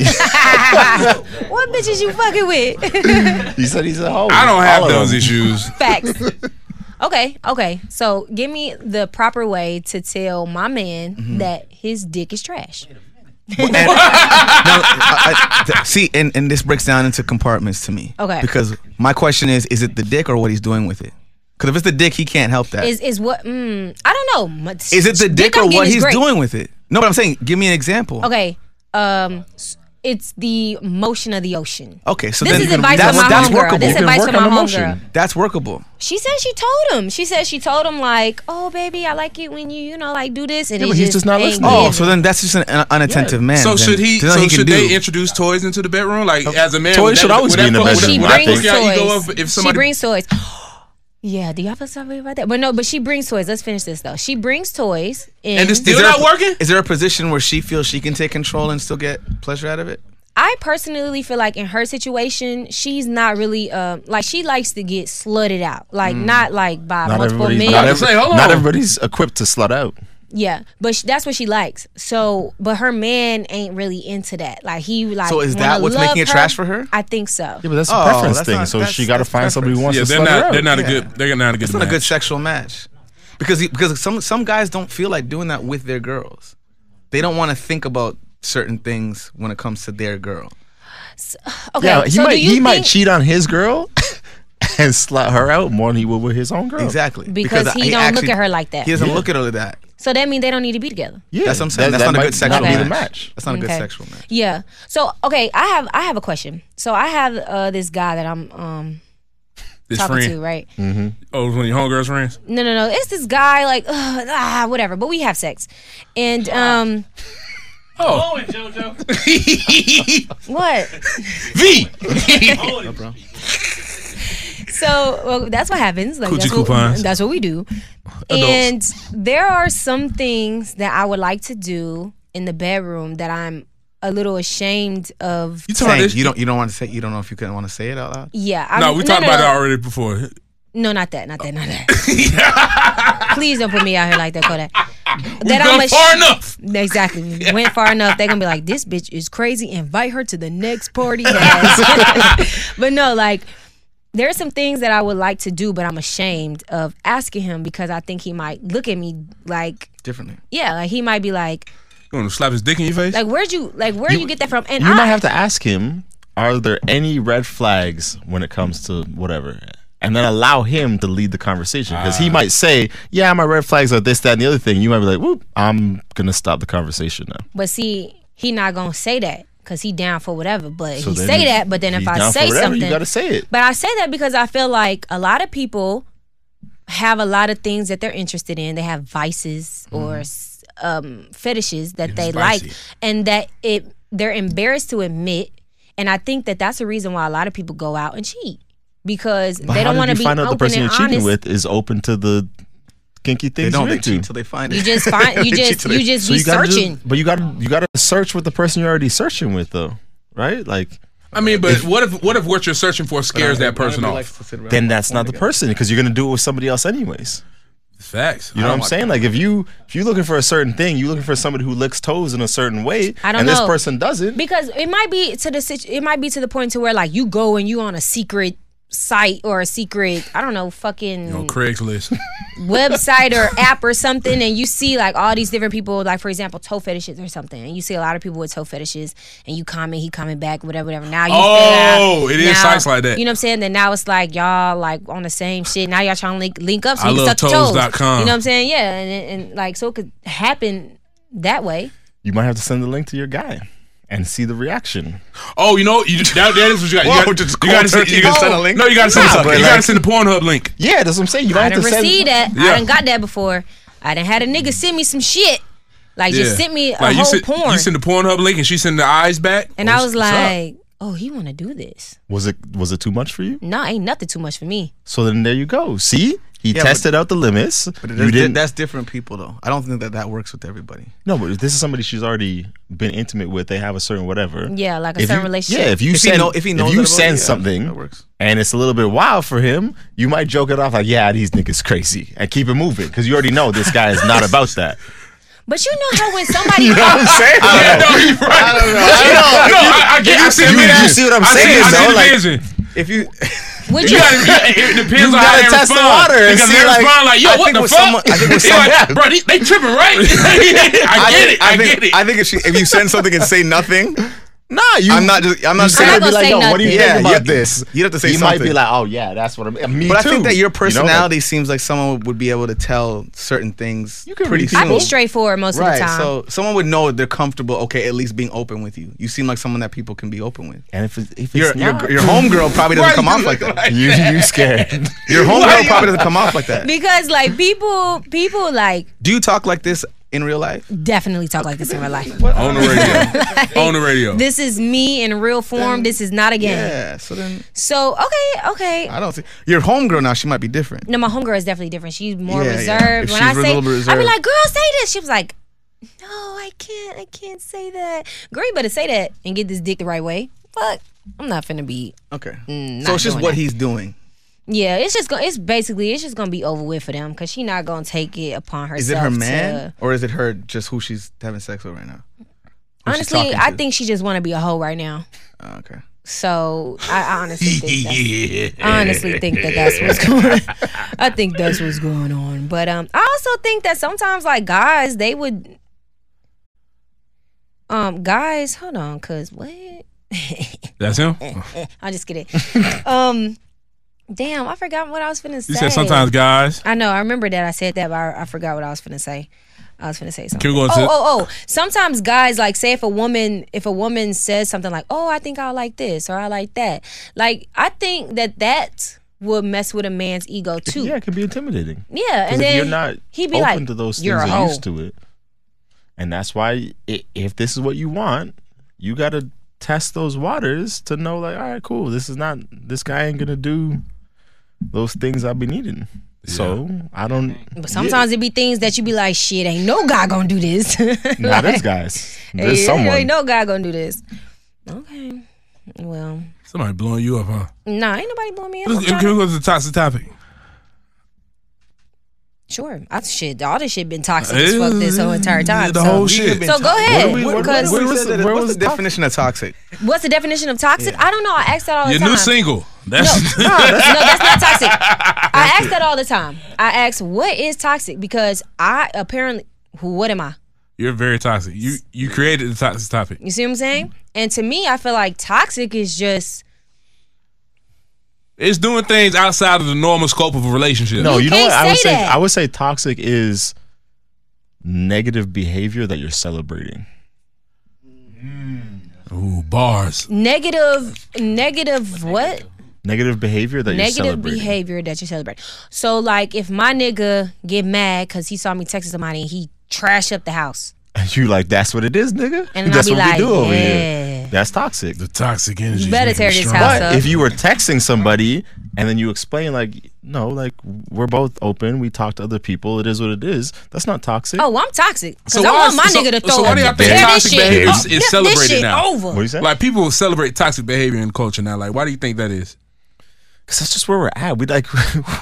What bitches you fucking with? He said he's a hoe. I don't have All of those them. issues. Facts. Okay, okay. So give me the proper way to tell my man Mm-hmm. that his dick is trash. And- no, I- I- th- see, and, and this breaks down into compartments to me. Okay. Because my question is, is it the dick or what he's doing with it? Because if it's the dick, he can't help that. Is Is is what? Mm, I don't know. My- it the dick, or I'm getting what is he's great. doing with it? No, but I'm saying, give me an example. Okay. Um, s- it's the motion of the ocean. Okay, so This then is advice that's, from my that's homegirl. workable. This You can advice work from on my emotion. homegirl. That's workable. She said she told him. She said she told him like, "Oh, baby, I like it when you, you know, like do this." And Yeah, he but he's just not ain't listening. Oh, giving. so then that's just an un- unattentive man. So then. should he? There's nothing So he should can they do. introduce toys into the bedroom? Like as a man, Toys would should that- always would be that in the fuck- bedroom. She would that brings fuck your ego toys. up if She somebody brings toys. Yeah, do y'all feel sorry about that? But no, but she brings toys. Let's finish this though. She brings toys, in. And it's still Is there not a- working? Is there a position where she feels she can take control and still get pleasure out of it? I personally feel like in her situation, she's not really uh, like she likes to get slutted out, like not like by Not multiple everybody's, men. not, I every- say, hold on. not everybody's equipped to slut out. Yeah, but sh- that's what she likes. So, but her man ain't really into that. Like he like. So is wanna that what's love making it trash for her? I think so. Yeah, but that's a Oh, preference that's thing. not- so that's- she got to that's find somebody who wants Yeah, to they're slut her not. out. They're not a Yeah. good. They're not a good. It's not a match. good sexual match. Because he, because some some guys don't feel like doing that with their girls. They don't want to think about certain things when it comes to their girl. Okay, Yeah, he so might do you he think, might cheat on his girl and slut her out more than he would with his own girl. Exactly. Because he don't look at her like that. He doesn't Yeah. look at her like that. So that means they don't need to be together. Yeah, That's what I'm saying. that- That's that not a might good sexual not be match. the match. That's not a good Okay. sexual match. Yeah. So okay, I have I have a question. So I have uh, this guy that I'm um This talking friend. to, right? Oh, it's one of your homegirls' friends. No, no, no. It's this guy like ugh, ah whatever, but we have sex, and um Oh, what? V. So well, that's what happens. Like Coochie that's what, coupons. that's what we do. And there are some things that I would like to do in the bedroom that I'm a little ashamed of. You talking about Saying, this? you don't you don't want to say you don't know if you couldn't want to say it out loud. Yeah. I'm, No, we talked no, about no. it already before. No, not that, not that, not that. Please don't put me out here like that, Kodak. We've That gone I'm far ash- enough. Exactly. Went far enough. They're gonna be like, this bitch is crazy. Invite her to the next party. Yes. But no, like there are some things that I would like to do, but I'm ashamed of asking him because I think he might look at me like, Differently. yeah, like he might be like, You want to slap his dick in your face? like where'd you, like where would you get that from? And You I, might have to ask him, are there any red flags when it comes to whatever? And then allow him to lead the conversation. Because he might say, yeah, my red flags are this, that, and the other thing. You might be like, whoop, I'm going to stop the conversation now. But see, he not gonna say that because he down for whatever. But So he then say if that. But then if he's I down for say whatever, something, you got to say it. But I say that because I feel like a lot of people have a lot of things that they're interested in. They have vices or um, fetishes that they like, spicy. and that it they're embarrassed to admit. And I think that that's the reason why a lot of people go out and cheat because But they how don't did want to you be find out the open person and you're cheating honest. with is open to the kinky They things don't. you're They into? cheat until they find it. You just find you They cheat just till you they- just So be you gotta searching. Just, but you got to you got to search with the person you're already searching with, though, right? Like, I mean, but what if what if what you're searching for scares that person off? then that's not the person because you're gonna do it with somebody else anyways. Facts. You know what I'm saying? Like if you if you're looking for a certain thing, you're looking for somebody who licks toes in a certain way, I don't and this know. person doesn't. Because it might be to the situ- it might be to the point to where like you go and you on a secret site or a secret I don't know fucking On Craigslist. website or app or something, and you see like all these different people, like for example toe fetishes or something, and you see a lot of people with toe fetishes, and you comment, he comment back, whatever, whatever. Now you Oh, figure out, it is now- sites like that. You know what I'm saying? Then now it's like y'all like on the same shit. Now y'all trying to link link up so I you can love suck your toes toes. dot com. You know what I'm saying? Yeah, and, and like so it could happen that way. You might have to send the link to your guy and see the reaction. Oh, you know, you that, that is what you got. You Whoa, got just you got to cold send, turkey, you just gotta- send a link? No, you got to send. Nah, you but got to like- send the Pornhub link. Yeah, that's what I'm saying. You might I have done to send. received that. Yeah. I done got that before. I done had a nigga send me some shit. Like Yeah. just sent me a Like, you whole send, porn. You send the Pornhub link, and she send the eyes back. and Oh, I was what's up? like, oh, he want to do this. Was it was it too much for you? No, ain't nothing too much for me. So then there you go. See, he Yeah, tested out the limits. But you that's, didn't. that's different people though. I don't think that that works with everybody. No, but if this is somebody she's already been intimate with, they have a certain whatever. Yeah, like a If certain you- relationship. Yeah, if you If he send know- if he knows you that about send you, yeah, something that works. and it's a little bit wild for him, you might joke it off like, "Yeah, these niggas crazy," and keep it moving because you already know this guy is not about that. But you know how when somebody You know what I'm saying? Yeah, no, you're right. I don't know. No, I, I get. I see, you- it. you see what I'm I see, saying, I see though? the Like- vision. If you, would You you? gotta, it depends You on how gotta they test the respond. water and because see, they like- respond like, "Yo, I what think the with fuck?" someone- I think with They someone- like, bro, they, they tripping, right? I get it. I, I think, get it. I think if, she, if you send something and say nothing, Nah, you. I'm not just. I'm not You saying. I'm not gotta be gonna like, say "Yo, what do you nothing. think Yeah, about you- this?" you'd have to say He might be something. like, "Oh yeah, that's what I'm." Me But I too. think that your You know, like- personality seems like someone would be able to tell certain things You can pretty read soon. I people. be straightforward most Right, of the time. so someone would know they're comfortable. Okay, at least being open with you. You seem like someone that people can be open with. And if, it, if it's Your your, not, your homegirl probably doesn't Why come you off look like that. like- you you scared. Your Why homegirl you- probably doesn't come off like that. because like people, people like Do you talk like this in real life? Definitely talk like this in real life. On the radio. On the radio. This is me in real form. Then- this is not a game. Yeah. So then So okay, okay. I don't think your homegirl now. She might be different. No, my homegirl is definitely different. She's more Yeah, yeah. reserved. If When she's I a say, little bit I be reserved. like, "Girl, say this." She was like, "No, I can't. I can't say that." Girl, you better say that and get this dick the right way. Fuck, I'm not finna be. Okay. Mm, so not it's just doing what that. he's doing. Yeah, it's just gonna. It's basically it's just gonna be over with for them because she not gonna take it upon herself. Is it her man to- or is it her just who she's having sex with right now? Who she's honestly, talking I to? think she just want to be a hoe right now. Oh, okay. So I, I honestly think that's, I honestly think that that's what's going on. I think that's what's going on. But um, I also think that sometimes like guys, they would um guys, hold on, cause what? That's him? I'm just kidding. um, damn, I forgot what I was finna say. You said sometimes guys. I know, I remember that I said that, but I, I forgot what I was finna say. I was finna say something. Can we go oh, into- oh, oh. Sometimes guys like say if a woman if a woman says something like, "Oh, I think I like this" or "I like that." Like I think that that would mess with a man's ego too. Yeah, it could be intimidating. Yeah, 'Cause and if then you're not he'd be open like, to those "You're things a or hoe." used to it, and that's why i if this is what you want, you got to test those waters to know, like, all right, cool. This is not. This guy ain't gonna do those things I be needing. So I don't. But sometimes it be things that you be like, "Shit, ain't no guy gonna do this." Now there's guys. There's Hey, someone. Ain't no guy gonna do this. Okay, well, Somebody blowing you up, huh? nah, ain't nobody blowing me up. I'm Let's- trying Can we to- go to the toxic topic? Sure, I shit. All this shit been toxic as fuck this whole entire time. The so. whole shit. So go ahead. we- what- because what- What's, was- the, where what's was the definition of toxic? what's the definition of toxic? I don't know. I ask that all the Your time. new single. No, That's no, that's not toxic. I ask that all the time. I ask, what is toxic? Because I apparently, who? What am I? You're very toxic. You you created the toxic topic. You see what I'm saying? And to me, I feel like toxic is just It's doing things outside of the normal scope of a relationship. No, You you, know can't what? I would say say that. I would say toxic is negative behavior that you're celebrating. Ooh, bars. negative, negative. What? Negative behavior that you're Negative celebrating. behavior that you celebrate. So, like, if my nigga get mad because he saw me texting somebody and he trash up the house, And you like, that's what it is, nigga. and That's I'll be what like, we do over yeah. here. That's toxic. The toxic energy. You better is making tear me this strong. house But up. if you were texting somebody and then you explain, like, no, like, we're both open, we talk to other people, it is what it is, that's not toxic. Oh, I'm toxic. Because So I why want is- my so- nigga to throw so why do y'all up. think Tear this toxic shit behavior up. is- is This- this celebrated shit now? over. What do you say? Like people celebrate toxic behavior in culture now. Like, why do you think that is? Because that's just where we're at. We like,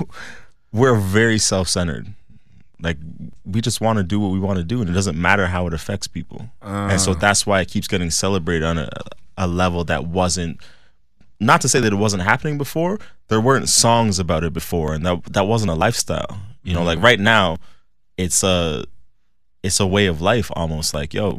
we're very self-centered. Like, we just want to do what we want to do, and it doesn't matter how it affects people. and so that's why it keeps getting celebrated on a, a level that wasn't. Not to say that it wasn't happening before. There weren't songs about it before, and that that wasn't a lifestyle. You know, like right now, it's a it's a way of life almost. Like, yo,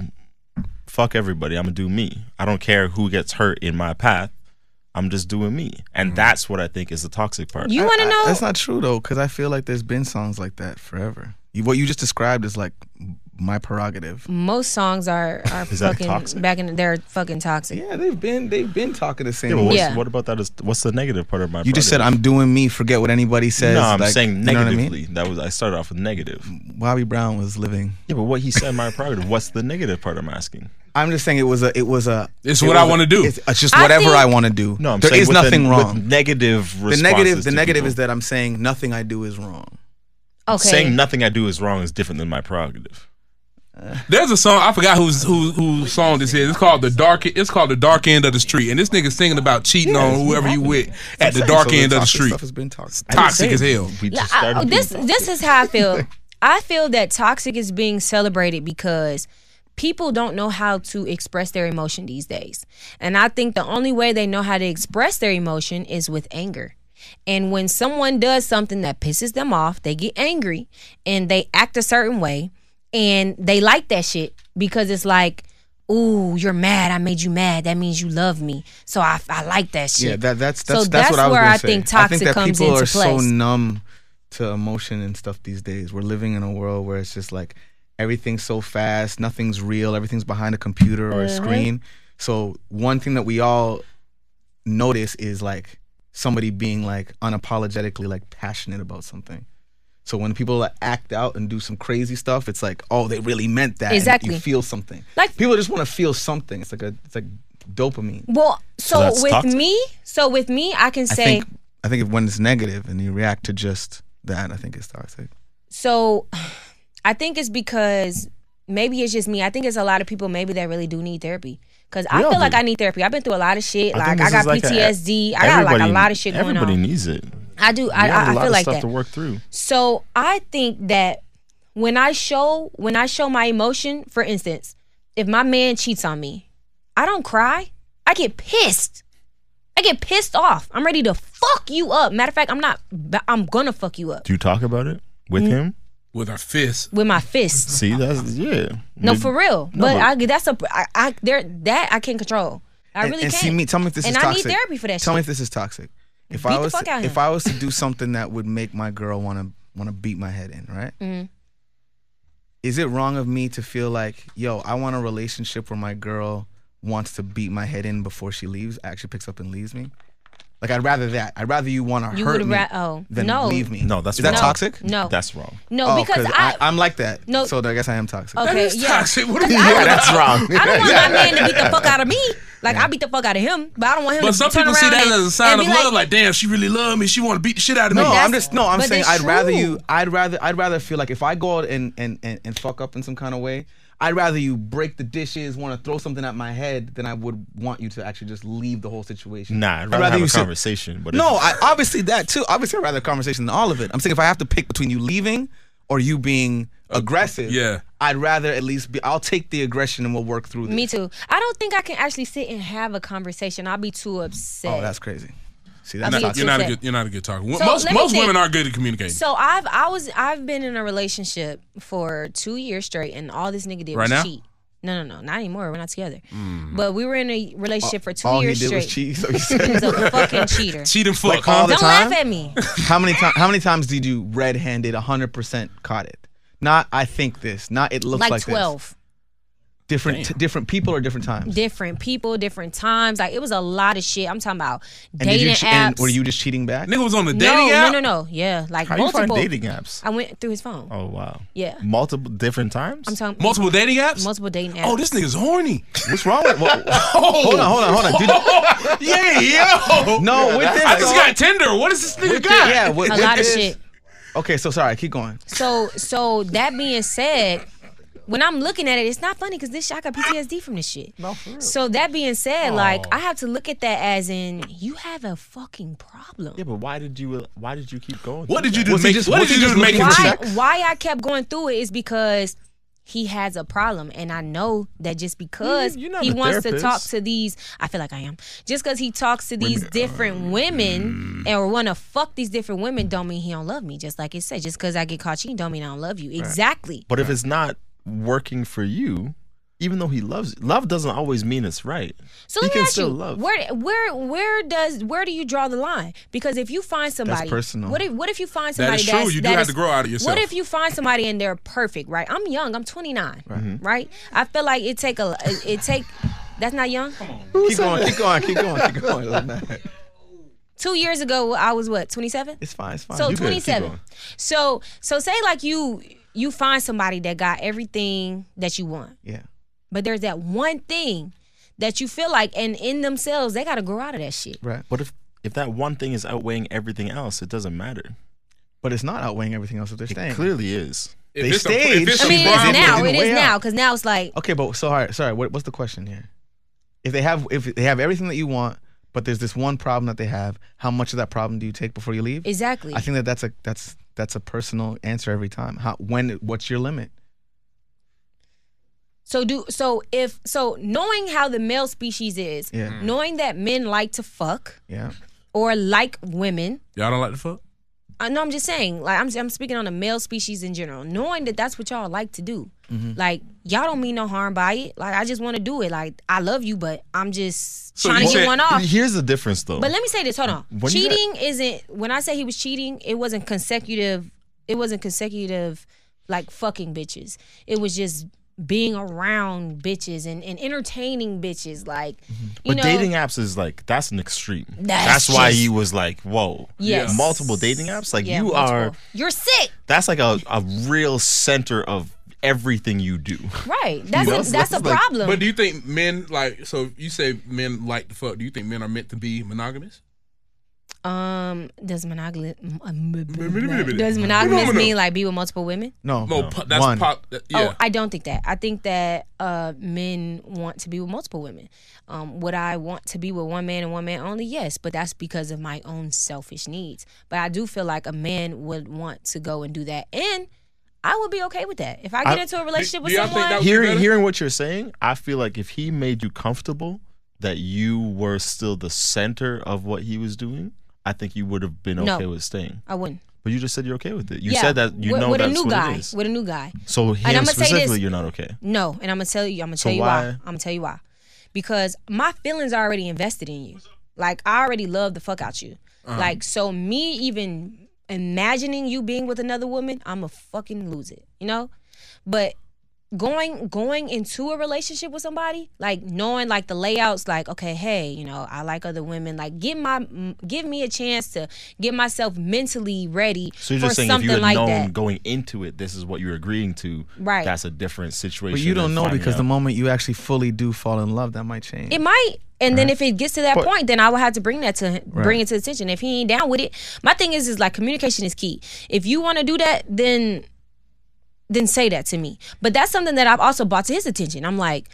fuck everybody. I'm gonna do me. I don't care who gets hurt in my path. I'm just doing me, and that's what I think is the toxic part. You want to I- know? That's not true though, because I feel like there's been songs like that forever. You, what you just described is like my prerogative. Most songs are are Is that fucking toxic? back in. They're fucking toxic. Yeah, they've been they've been talking the same. Yeah, but way. what's, Yeah. what about that? Is what's the negative part of my? You just said prerogative? I'm doing me. Forget what anybody says. No, I'm like, saying you know what I mean? negatively. That was I started off with negative. Bobby Brown was living. Yeah, but what he said, my prerogative. What's the negative part? I'm asking. I'm just saying it was a it was a. It's it what was I a- wanna do. It's, it's just I whatever think- I want to do. No, I'm there saying is with the- nothing with wrong. negative. The negative responses the to negative people. is that I'm saying nothing I do is wrong. Okay. saying nothing I do is wrong is different than my prerogative. There's a song I forgot whose who whose song this is. It's called the dark. It's called the dark end of the street, and this nigga singing about cheating on whoever you with at the dark So end of the toxic street. Stuff has been toxic. Toxic as hell. We Yeah, just I- started. this being this is how I feel. I feel that toxic is being celebrated because people don't know how to express their emotion these days. And I think the only way they know how to express their emotion is with anger. And when someone does something that pisses them off, they get angry and they act a certain way and they like that shit because it's like, ooh, you're mad. I made you mad. That means you love me. So I, I like that shit. Yeah, that that's So that's that's that's what I was where gonna I say. think I toxic think that comes people into are so place. numb to emotion and stuff these days. We're living in a world where it's just like everything's so fast, nothing's real, everything's behind a computer or a Uh-huh. screen. So one thing that we all notice is like somebody being like unapologetically like passionate about something. So when people act out and do some crazy stuff, it's like, oh, they really meant that. Exactly. And you feel something. Like- people just want to feel something. It's like a, it's like dopamine. Well, so, that's with toxic? me, so with me, I can I say. think, I think if when it's negative and you react to just that, I think it's toxic. So, I think it's because maybe it's just me. I think it's a lot of people maybe that really do need therapy. Cause I We all feel like do. I need therapy. I've been through a lot of shit. I Like think I this got is like a- P T S D. I got like a everybody- lot of shit going Everybody on. needs it. I do. We I, have I, a lot I feel of like stuff that. to work through. So I think that when I show when I show my emotion, for instance, if my man cheats on me, I don't cry. I get pissed. I get pissed off. I'm ready to fuck you up. Matter of fact, I'm not. I'm gonna fuck you up Do you talk about it with Mm. him? With our fists. with my fists. See, that's yeah. No, Maybe- for real. No, but but- I that's a I, I there that I can't control. I and, really and can't. see me. Tell me if this and is I toxic. need therapy for that Tell me shit. if this is toxic. If Beat I the was fuck out of if him. I was to do something that would make my girl want to want to beat my head in, right? Mhm. Is it wrong of me to feel like, yo, I want a relationship where my girl wants to beat my head in before she leaves, actually picks up and leaves me? Like, I'd rather that. I'd rather you want to You hurt would me ra- oh, than no. leave me. No, that's is that wrong. toxic? No, That's wrong. no, Oh, because 'cause I, I'm like that. No. So I guess I am toxic. okay, That is yeah. toxic. What are you I don't- That's wrong. I don't want my man to beat the fuck out of me. Like I beat the fuck out of him, but I don't want him But to some turn people see around that and- as a sign and of be love. Like, damn, she really love me. She want to beat the shit out of me. No, that's- I'm just no. I'm but saying that's I'd rather true. you. I'd rather. I'd rather feel like if I go out and and, and and fuck up in some kind of way, I'd rather you break the dishes, want to throw something at my head, than I would want you to actually just leave the whole situation. Nah, I'd rather, have you a sit- conversation. But No, if, I, obviously that too. Obviously, I'd rather a conversation than all of it. I'm saying if I have to pick between you leaving or you being aggressive, yeah. I'd rather at least be. I'll take the aggression and we'll work through this. Me too. I don't think I can actually sit and have a conversation. I'll be too upset. Oh, that's crazy. See, I that's mean, toxic. You're not a upset. good. You're not a good talker. So, most let me most think. women aren't good at communicating. So I've I was I've been in a relationship for two years straight, and all this nigga did Right was now? cheat. No, no, no, not anymore. We're not together. But we were in a relationship for two All he years did straight. was cheat. So you He's said. a fucking cheater. Cheat and fuck. Like all huh? the Don't time? laugh at me. How many times? How many times did you red-handed one hundred percent caught it? Not I think this. Not it looks Like like, twelve. this. Different t- different people or different times. Different people, different times. Like it was a lot of shit. I'm talking about And did dating you che- and apps. were you just cheating back? Nigga was on the no, dating app. no, no, no. Yeah, like how do you find multiple. dating apps? I went through his phone. Oh wow. Yeah. Multiple different times. I'm talking Multiple dating apps. multiple dating apps. Oh, this nigga's horny. What's wrong with? What, Oh, hold on, hold on, hold on. Did you, yeah, yo. no, with this. I just though- got Tinder. What is this nigga with thi- got? Yeah, with, a with lot of this- shit. Okay, so sorry. Keep going. So, so that being said, when I'm looking at it, it's not funny because this shit, I got P T S D from this shit. No, for real. So that being said, like I have to look at that as in you have a fucking problem. Yeah, but why did you? Why did you keep going? What through did you that? do? Was To he make, just- what was did he you do just to make him looking Why, check? why I kept going through it is because he has a problem, and I know that just because You- you're not he a wants to therapist. talk to these, I feel like I am. Just because he talks to these different women or want to fuck these different women, don't mean he don't love me. Just like it said, just because I get caught cheating, don't mean I don't love you. Exactly. But if it's not working for you, even though he loves, love doesn't always mean it's right. So He let me can ask still you, love. where where where does where do you draw the line? Because if you find somebody, personal. What if what if you find That somebody is true. that's You do that have is- to grow out of yourself. What if you find somebody and they're perfect? Right? I'm young. I'm twenty-nine. Right? I feel like it take a it, it take. That's not young. Keep going. Keep going. Keep going. Keep going. It doesn't matter. Two years ago, I was what twenty-seven. It's fine. It's fine. So You good. Keep twenty-seven. going. So so say like you you find somebody that got everything that you want, Yeah. but there's that one thing that you feel like, and in themselves, they got to grow out of that shit. Right. But if if that one thing is outweighing everything else, it doesn't matter. But it's not outweighing everything else that they're It saying. clearly is. If They it's a- stayed. if it's I a mean, it is problem- now. didn't It is weigh now out. because now it's like Okay, but so sorry, sorry. What, what's the question here? If they have, if they have everything that you want, but there's this one problem that they have, how much of that problem do you take before you leave? exactly. I think that that's a that's that's a personal answer every time. How when what's your limit? So do so if so knowing how the male species is, Yeah. knowing that men like to fuck Yeah. or like women. Y'all don't like the fuck? I know I'm just saying, like I'm I'm speaking on the male species in general. Knowing that that's what y'all like to do, Mm-hmm. like y'all don't mean no harm by it. Like I just want to do it. Like I love you, but I'm just So trying you to get said- one off. Here's the difference, though. But let me say this. Hold on. When you got- Cheating isn't. When I say he was cheating, it wasn't consecutive. It wasn't consecutive, like fucking bitches. It was just being around bitches and, and entertaining bitches. Like, you But know, dating apps is like that's an extreme. That's That's, why just- he was like, "Whoa, Yes. multiple dating apps." Like yeah, you multiple. are. You're sick. That's like a, a real center of everything you do. Right. That's know, a, so that's a it's like- problem. But do you think men like? So you say men like the fuck. Do you think men are meant to be monogamous? um, does monogamous does Does monogamous mean like be with multiple women? No, Well, po- that's One. pop. that- Yeah. Oh, I don't think that. I think that uh, men want to be with multiple women. Um, would I want to be with one man and one man only? Yes, but that's because of my own selfish needs. But I do feel like a man would want to go and do that, and I would be okay with that. If I get I- into a relationship do with y'all think someone, that would be Hearing better? hearing what you're saying, I feel like if he made you comfortable that you were still the center of what he was doing, I think you would have been No. okay with staying. I wouldn't. But you just said you're okay with it. You Yeah, said that you with, know with that's a new what guy, it is. with a new guy. So him I'ma say this- specifically, you're not okay. No, and I'm gonna tell you. I'm gonna So tell you why. why? I'm gonna tell you why. Because my feelings are already invested in you. Like I already love the fuck out you. Uh-huh. Like so, me even imagining you being with another woman, I'ma fucking lose it. You know, but. Going going into a relationship with somebody, like knowing like the layouts, like okay, hey, you know, I like other women. Like give my m- give me a chance to get myself mentally ready So you're for just saying if something you had like known that. going into it, this is what you're agreeing to. Right. That's a different situation. but you don't than know finding because the out. moment you actually fully do fall in love, that might change. It might, and then if it gets to that But- point, then I will have to bring that to bring Right. it to attention. If he ain't down with it, my thing is is like communication is key. If you want to do that, then then say that to me. But that's something that I've also brought to his attention. I'm like,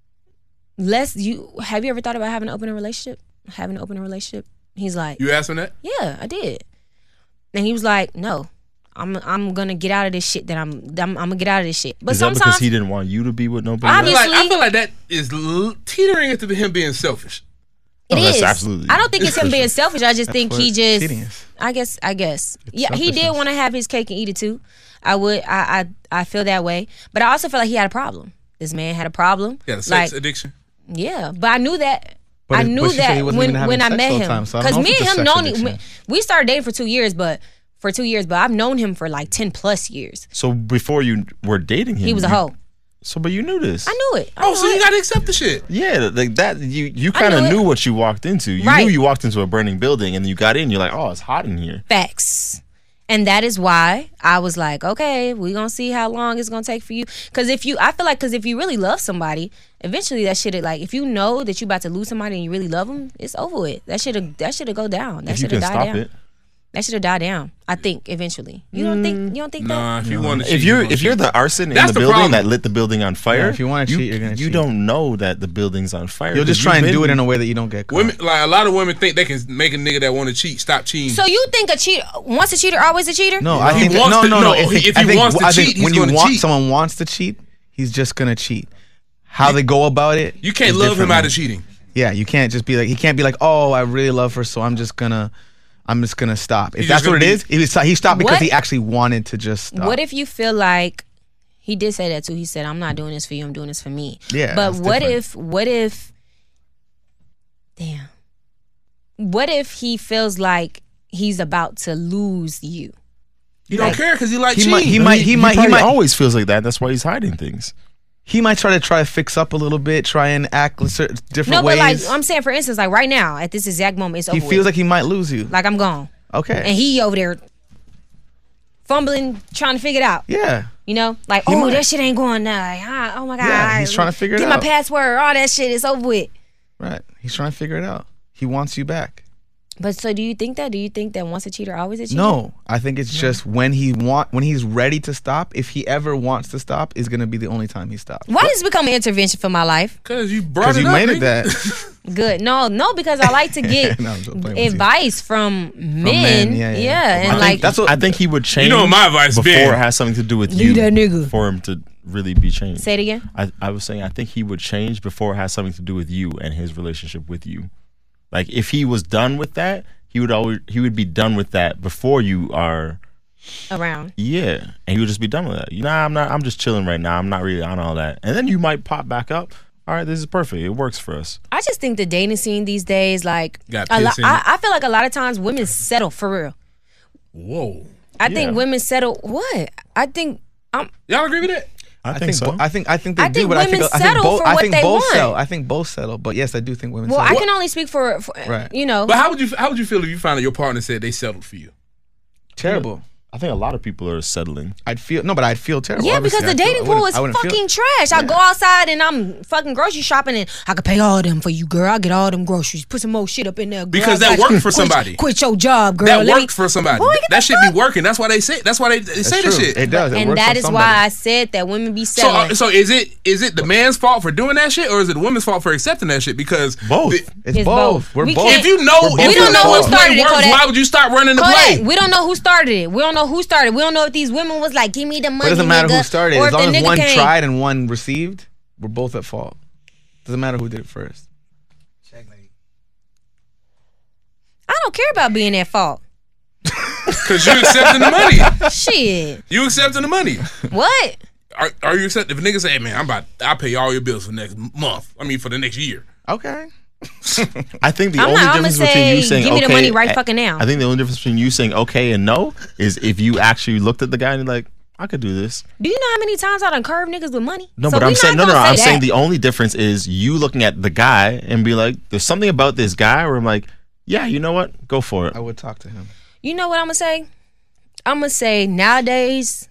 let's you have you ever thought about having an open relationship? Having an open relationship? He's like, You asked him that? yeah, I did. And he was like, no. I'm I'm gonna get out of this shit that I'm I'm, I'm gonna get out of this shit. But Is that sometimes because he didn't want you to be with nobody I else? feel, like, I Obviously- feel like that is l- teetering into him being selfish. It Oh, that's is. absolutely- I don't think it's him being selfish. I just think what he just. cheating is. I guess. I guess. yeah, he did selfishness. want to have his cake and eat it too. I would. I. I. I feel that way. But I also feel like he had a problem. This man had a problem. Yeah, sex like, addiction. yeah. But I knew that. But I it- knew but she said he that wasn't when even having when I sex met all the him. time, so I don't Because know me if and it's a him sex known. addiction. We started dating for two years, but for two years. But I've known him for like ten plus years. So before you were dating him, He was a you- hoe. So, but you knew this. I knew it. I Oh, knew so you it. got to accept the shit. Yeah, like that. You you I kind of knew it. knew what you walked into. You Right. knew you walked into a burning building, and then you got in. You're like, oh, it's hot in here. Facts. And that is why I was like, okay, we're going to see how long it's going to take for you. Because if you, I feel like, because if you really love somebody, eventually that shit, like, if you know that you're about to lose somebody and you really love them, it's over with. That should that should go down. That If you should can have died stop down. it. That should have died down. I think eventually. You don't think? You don't think Nah, that? if you want to cheat, If you're gonna if you're cheat. the arson That's in the, the building problem. that lit the building on fire, Yeah, if you wanna cheat, you're gonna you cheat. don't know that the building's on fire. You'll just 'cause try you've and do been- it in a way that you don't get caught. women, like a lot of women think they can make a nigga that want to cheat stop cheating. So you think a cheater, once a cheater, always a cheater? No, If I he think that, wants no, to- no, no, no. If, if I he think, wants to I think cheat, he's when you gonna want cheat. someone wants to cheat, he's just gonna cheat. How they go about it, you can't is love him different. out of cheating. Yeah, you can't just be like, he can't be like, oh, I really love her, so I'm just gonna, I'm just gonna stop. If He's that's just what it gonna is, he, was, he stopped because What- he actually wanted to just stop. What if you feel like he did say that too? He said, "I'm not doing this for you. I'm doing this for me." Yeah, But that's what different. if? What if? Damn. What if he feels like he's about to lose you? He don't Like- care because he like He cheating. might- he might- he might- probably might- always feels like that. That's why he's hiding things. he might try to try to fix up a little bit, try and act certain different No, but like ways. I'm saying, for instance, like right now at this exact moment, it's he over. feels with. like he might lose you. like I'm gone, Okay. and he over there fumbling, trying to figure it out. yeah. You know, like He oh might. that shit ain't going now. Like, ah, oh my god, Yeah, he's trying to figure it Get out. my password. All that shit is over with. Right. He's trying to figure it out. He wants you back. But so do you think that? Do you think that once a cheater, always a cheater? No, I think it's just when he want when he's ready to stop. If he ever wants to stop, is gonna be the only time he stops. Why does this become an intervention for my life? Because you brought Because it you up. made it nigga. that. Good. No, no, because I like to get No, I'm just playing with you. advice from men. men, yeah, yeah, yeah. and I think like that's what- I think he would change. know what my advice before been. it has something to do with Leave you. that nigga. For him to really be changed. say it again. I, I was saying I think he would change before it has something to do with you and his relationship with you. Like if he was done with that, he would always he would be done with that before you are. Around. Yeah, and he would just be done with that. You know, I'm not. I'm just chilling right now. I'm not really on all that. And then you might pop back up. All right, this is perfect. It works for us. I just think the dating scene these days, like Got a lo- piss in I, it. I feel like a lot of times women settle for real. Whoa. I think Yeah. women settle. What? I think I'm. Y'all agree with that? I think so. bo- I think I think they I do, think but I think women I think settle both. for I what think they both want. settle. I think both settle. But yes, I do think women. Well, settle. I can only speak for, for Right. you know. But how would you how would you feel if you found out your partner said they settled for you? terrible. I think a lot of people are settling. I'd feel no, but I'd feel terrible. Yeah, because Obviously, the I'd feel- dating I pool wouldn't- is I wouldn't feel- fucking trash. I go outside and I'm fucking grocery shopping and I could pay all them for you, girl. I get all them groceries. Put some more shit up in there, girl. Because I that got you. worked for Quit- somebody. Quit your job, girl. That Let me- worked for somebody. Boy, get that the shit fuck- be working. That's why they say. That's why they, they say It's this true. shit. It does. It And works that for is somebody. why I said that women be So, selling. uh, so is it is it the man's fault for doing that shit, or is it the woman's fault for accepting that shit? Because Both. the- It's, It's both. both. We're We both. can't- if you know, We're both if We you don't know know who what play started it, works, Kodak. why would you stop running the Kodak, play? we don't know who started it. We don't know who started. We don't know if these women was like, "Give me the money." But it doesn't matter nigga, who started. or As if long the as nigga one came. tried and one received, we're both at fault. Doesn't matter who did it first. I don't care about being at fault. Because you accepting the money. Shit. You accepting the money. What? Are, are you accepting? If a nigga say, hey, man, I'm about, I'll pay all your bills for next month. I mean, for the next year. Okay. I think the I'm only not- I'ma difference between say, you saying give me the okay, money right a- fucking now. I think the only difference between you saying okay and no is if you actually looked at the guy and you're like, I could do this. Do you know how many times I done curved niggas with money? No, So but we I'm not saying no, no, gonna no. say I'm saying that. the only difference is you looking at the guy and be like, there's something about this guy where I'm like, yeah, you know what? Go for it. I would talk to him. You know what I'm gonna say? I'm gonna say nowadays,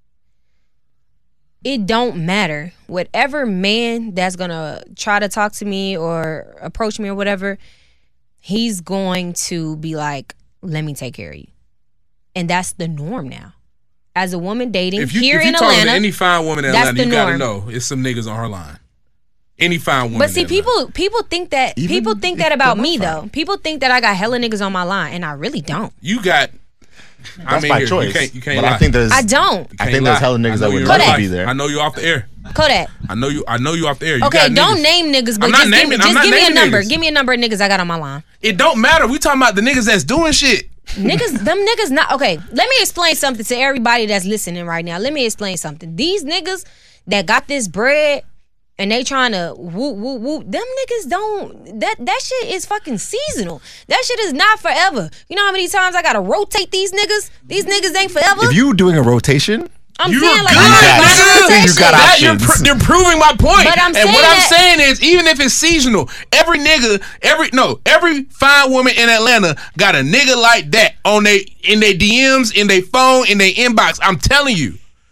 it don't matter. Whatever man that's gonna try to talk to me or approach me or whatever, he's going to be like, "Let me take care of you," and that's the norm now. As a woman dating If you here if you in talking Atlanta, to any fine woman in that's Atlanta, the you gotta norm. know it's some niggas on her line. Any fine woman. But see, in Atlanta. people people think that Even people think if that about they're me not though. People think that I got hella niggas on my line, and I really don't. you got. I That's mean, my here, choice. You can't. You can't but lie. I think there's I don't. You I can't think there's lie. hella niggas I know that would you love in to life. be there. I know you off the air. Kodak. I know you. I know you off the air. You Okay, got don't niggas. name niggas, but I'm not just, give, naming- me- I'm just not give me a naming number. niggas. Give me a number of niggas I got on my line. It don't matter. We talking about the niggas that's doing shit. Niggas, them niggas not okay. Let me explain something to everybody that's listening right now. Let me explain something. These niggas that got this bread and they trying to whoop whoop whoop. Them niggas don't. That that shit is fucking seasonal. That shit is not forever. You know how many times I gotta rotate these niggas? These niggas ain't forever. if you doing a rotation, I'm You're saying like good, I'm not nigga. rotation. You got That, you're, options. pr- you're proving my point. But I'm and saying what I'm that- saying is, even if it's seasonal, every nigga, every no, every fine woman in Atlanta got a nigga like that on they in their D Ms, in their phone, in their inbox. I'm telling you,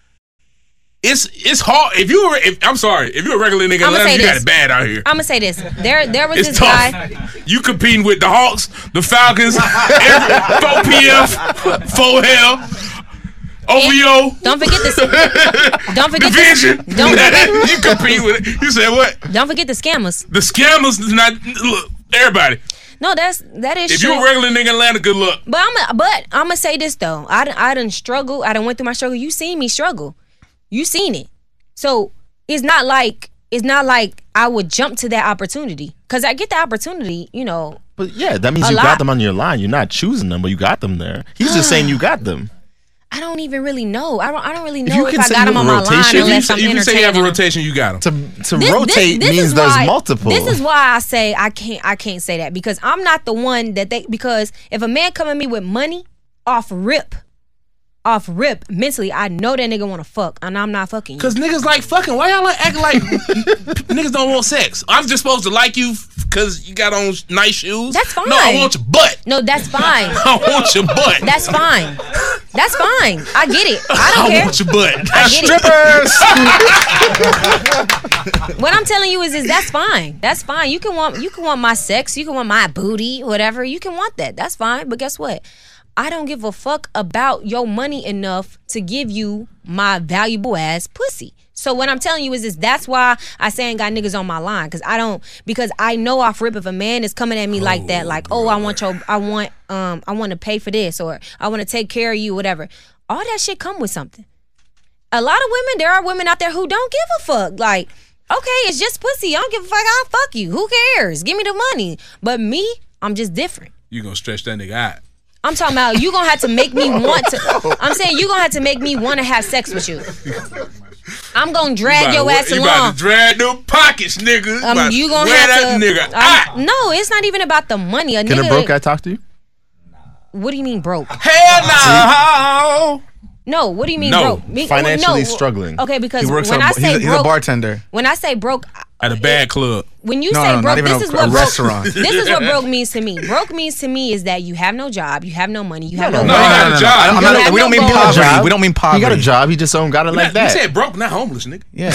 it's it's hard. If you were, if, I'm sorry, if you're a regular nigga in I'ma Atlanta, say you got this. it bad out here. I'm gonna say this. There there was It's this tough. guy. You competing with the Hawks, the Falcons, every, four P F, four Hell, O V O. Don't forget this. Don't forget Division. this. Don't forget, You compete with it. You said what? don't forget the scammers. The scammers is not look, everybody. No, that's that is If true. you're a regular nigga in Atlanta, good luck. But I'm but I'm gonna say this though. I done, I done struggle. I done went through my struggle. You seen me struggle. You seen it. So it's not like it's not like I would jump to that opportunity because I get the opportunity. You know. but yeah, that means A you lot. got them on your line. You're not choosing them, but you got them there. He's just saying you got them. I don't even really know. I don't. I don't really you know if, can I say got you them on have my a line rotation, If you, unless say, I'm if you say you have a entertaining them. rotation, you got them. To to This- rotate this- this means is there's why- multiple. This is why I say I can't I can't say that because I'm not the one that they because if a man come at me with money off rip, off rip mentally, I know that nigga want to fuck and I'm not fucking you. Cause niggas like fucking. Why y'all like acting like niggas don't want sex? I'm just supposed to like you because you got on nice shoes. That's fine. No, I want your butt. No, that's fine. I want your butt. That's fine. That's fine. I get it. I don't I care. want your butt. I get strippers. What I'm telling you is, is that's fine. That's fine. You can want, you can want my sex. You can want my booty, whatever. You can want that. That's fine. But guess what? I don't give a fuck about your money enough to give you my valuable ass pussy. So what I'm telling you is, is that's why I say I ain't got niggas on my line because I don't because I know off rip if a man is coming at me like that, like oh I want your I want um I want to pay for this or I want to take care of you, whatever. All that shit come with something. A lot of women, there are women out there who don't give a fuck. Like, okay, it's just pussy. I don't give a fuck. I'll fuck you. Who cares? Give me the money. But me, I'm just different. You gonna stretch that nigga out? I'm talking about you gonna have to make me want to. I'm saying you gonna have to make me want to have sex with you. I'm gonna drag You your about ass to- You about along. to drag them pockets, nigga. Um, About you to gonna wear have that to. nigga um, out. no, it's not even about the money. A Can nigga, a broke guy talk to you? What do you mean broke? Hell no. No, what do you mean No. broke? Me, Financially no. struggling. Okay, because He works when at I a, say he's, he's broke, a bartender. when I say broke, At a bad club. when you No, say no, not broke, even this a- is a what broke, restaurant. this is what broke means to me. Broke means to me is that you have no job, you have no money, you have no, no, money. you got a job. I- I'm You not- have we don't no mean goals. poverty. Job. We don't mean He poverty. got a job. He just don't got it like You that. said broke, not homeless, nigga. Yeah.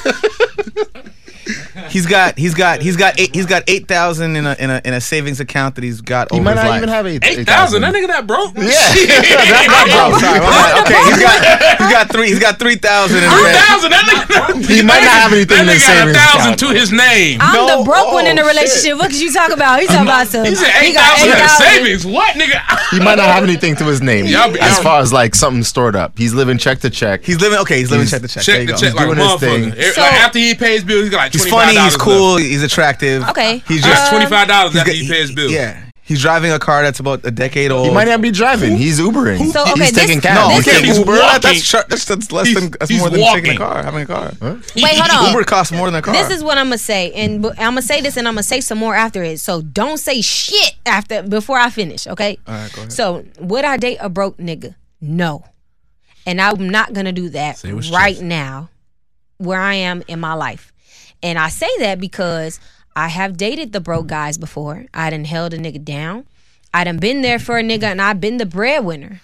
He's got he's got he's got eight he's got eight thousand in a in a in a savings account that he's got He over might his not life. even have eight Eight thousand. That nigga not broke. Yeah. That's not broke. Sorry, my bad. Okay, he's got he's got three he's got three thousand in the Three bank. thousand. That nigga. He might not have anything That in his nigga got a savings thousand account. to his name. I'm No, the broke one in the oh, relationship. What you talking about? He's talking about some. He said he eight got thousand in his eight thousand. savings. What, nigga? He might not have anything to his name Y'all be- as y'all- far as like something stored up. He's living check to check. He's living okay, he's living He's- check to check. There Check you the go. check like a doing his motherfucker. thing. Every- So- like after he pays bills, he's got like He's twenty-five funny, dollars he's cool, he's attractive. Okay. He's Just just twenty-five dollars he's after got- he pays bills. Yeah. He's driving a car that's about a decade old. He might not be driving. He's Ubering. So, okay, he's this- taking cab. No, This he can't is- Uber. he's That- That's, walking. short- that's that's less He's- than that's he's more than taking walking. a car, having a car. Wait, hold on. Uber costs more than a car. This is what I'm gonna say, and bu- I'm gonna say this, and I'm gonna say some more after it. So don't say shit after before I finish, okay? All right, go ahead. So would I date a broke nigga? No, and I'm not gonna do that Say what's right just. now, where I am in my life. And I say that because I have dated the broke guys before. I done held a nigga down. I done been there for a nigga, and I've been the breadwinner.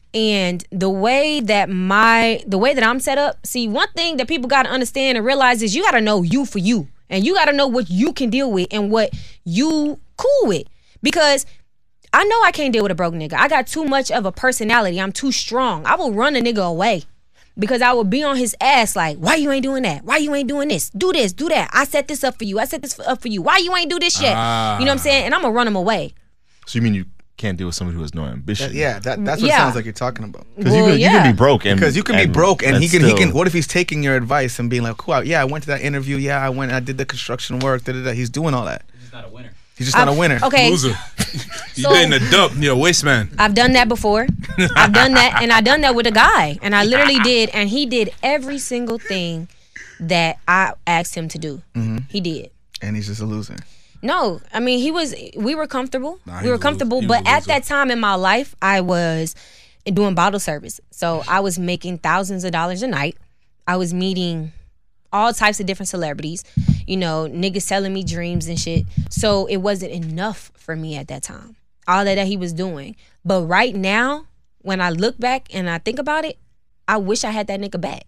And the way that my the way that I'm set up, see, one thing that people gotta understand and realize is you gotta know you for you. And you gotta know what you can deal with and what you cool with. Because I know I can't deal with a broke nigga. I got too much of a personality. I'm too strong. I will run a nigga away. Because I will be on his ass like, why you ain't doing that? Why you ain't doing this? Do this, do that. I set this up for you. I set this up for you. Why you ain't do this yet? Ah. You know what I'm saying? And I'm gonna run him away. So you mean you can't deal with somebody who has no ambition? That- yeah, that, that's what Yeah. it sounds like you're talking about. Because Well, you, can, you yeah. can be broke and Because you can be and broke and he that's can he can. still- What if he's taking your advice and being like, cool, yeah, I went to that interview. Yeah, I went. I did the construction work. Da, da, da. He's doing all that. He's not a winner. He's just not a winner. Okay. Loser. You So- dating a dump, you're a waste man. I've done that before. I've done that, and I done that with a guy, and I literally did, and he did every single thing that I asked him to do. Mm-hmm. He did. And he's just a loser. No, I mean he was. We were comfortable. Nah, he we were was a comfortable, loser. He was but a at loser. that time in my life, I was doing bottle service, so I was making thousands of dollars a night. I was meeting all types of different celebrities, you know, niggas selling me dreams and shit. So it wasn't enough for me at that time. All that, that he was doing. But right now, when I look back and I think about it, I wish I had that nigga back.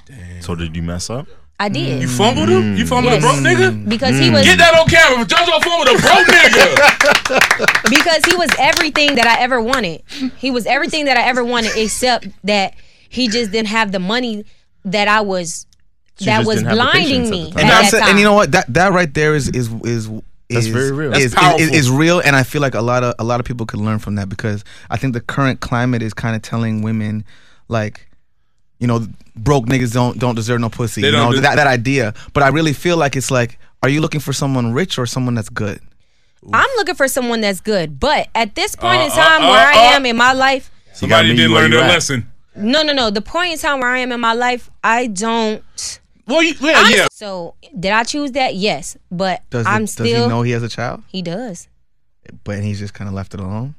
So did you mess up? I did. You fumbled him? You fumbled Yes. a broke nigga? Because he was Get that on camera. JoJo fumbled a broke nigga. because he was everything that I ever wanted. He was everything that I ever wanted, except that he just didn't have the money that I was So you that just was didn't have the blinding patience at me. the at time. And, that that's it. time. and you know what? That that right there is is is. That's is, very real. Is, That's is, powerful. is, is real, and I feel like a lot of a lot of people could learn from that because I think the current climate is kind of telling women, like, you know, broke niggas don't don't deserve no pussy. They You don't know do- that that idea. But I really feel like it's like, are you looking for someone rich or someone that's good? I'm looking for someone that's good. But at this point Uh, in time uh, where uh, I uh. am in my life, Somebody meet didn't you where learn you their at. lesson. no, no, no. The point in time where I am in my life, I don't. Well, you, yeah, I'm- yeah. So did I choose that? Yes, but Does I'm it, still. does he know he has a child? He does. But he's just kind of left it alone.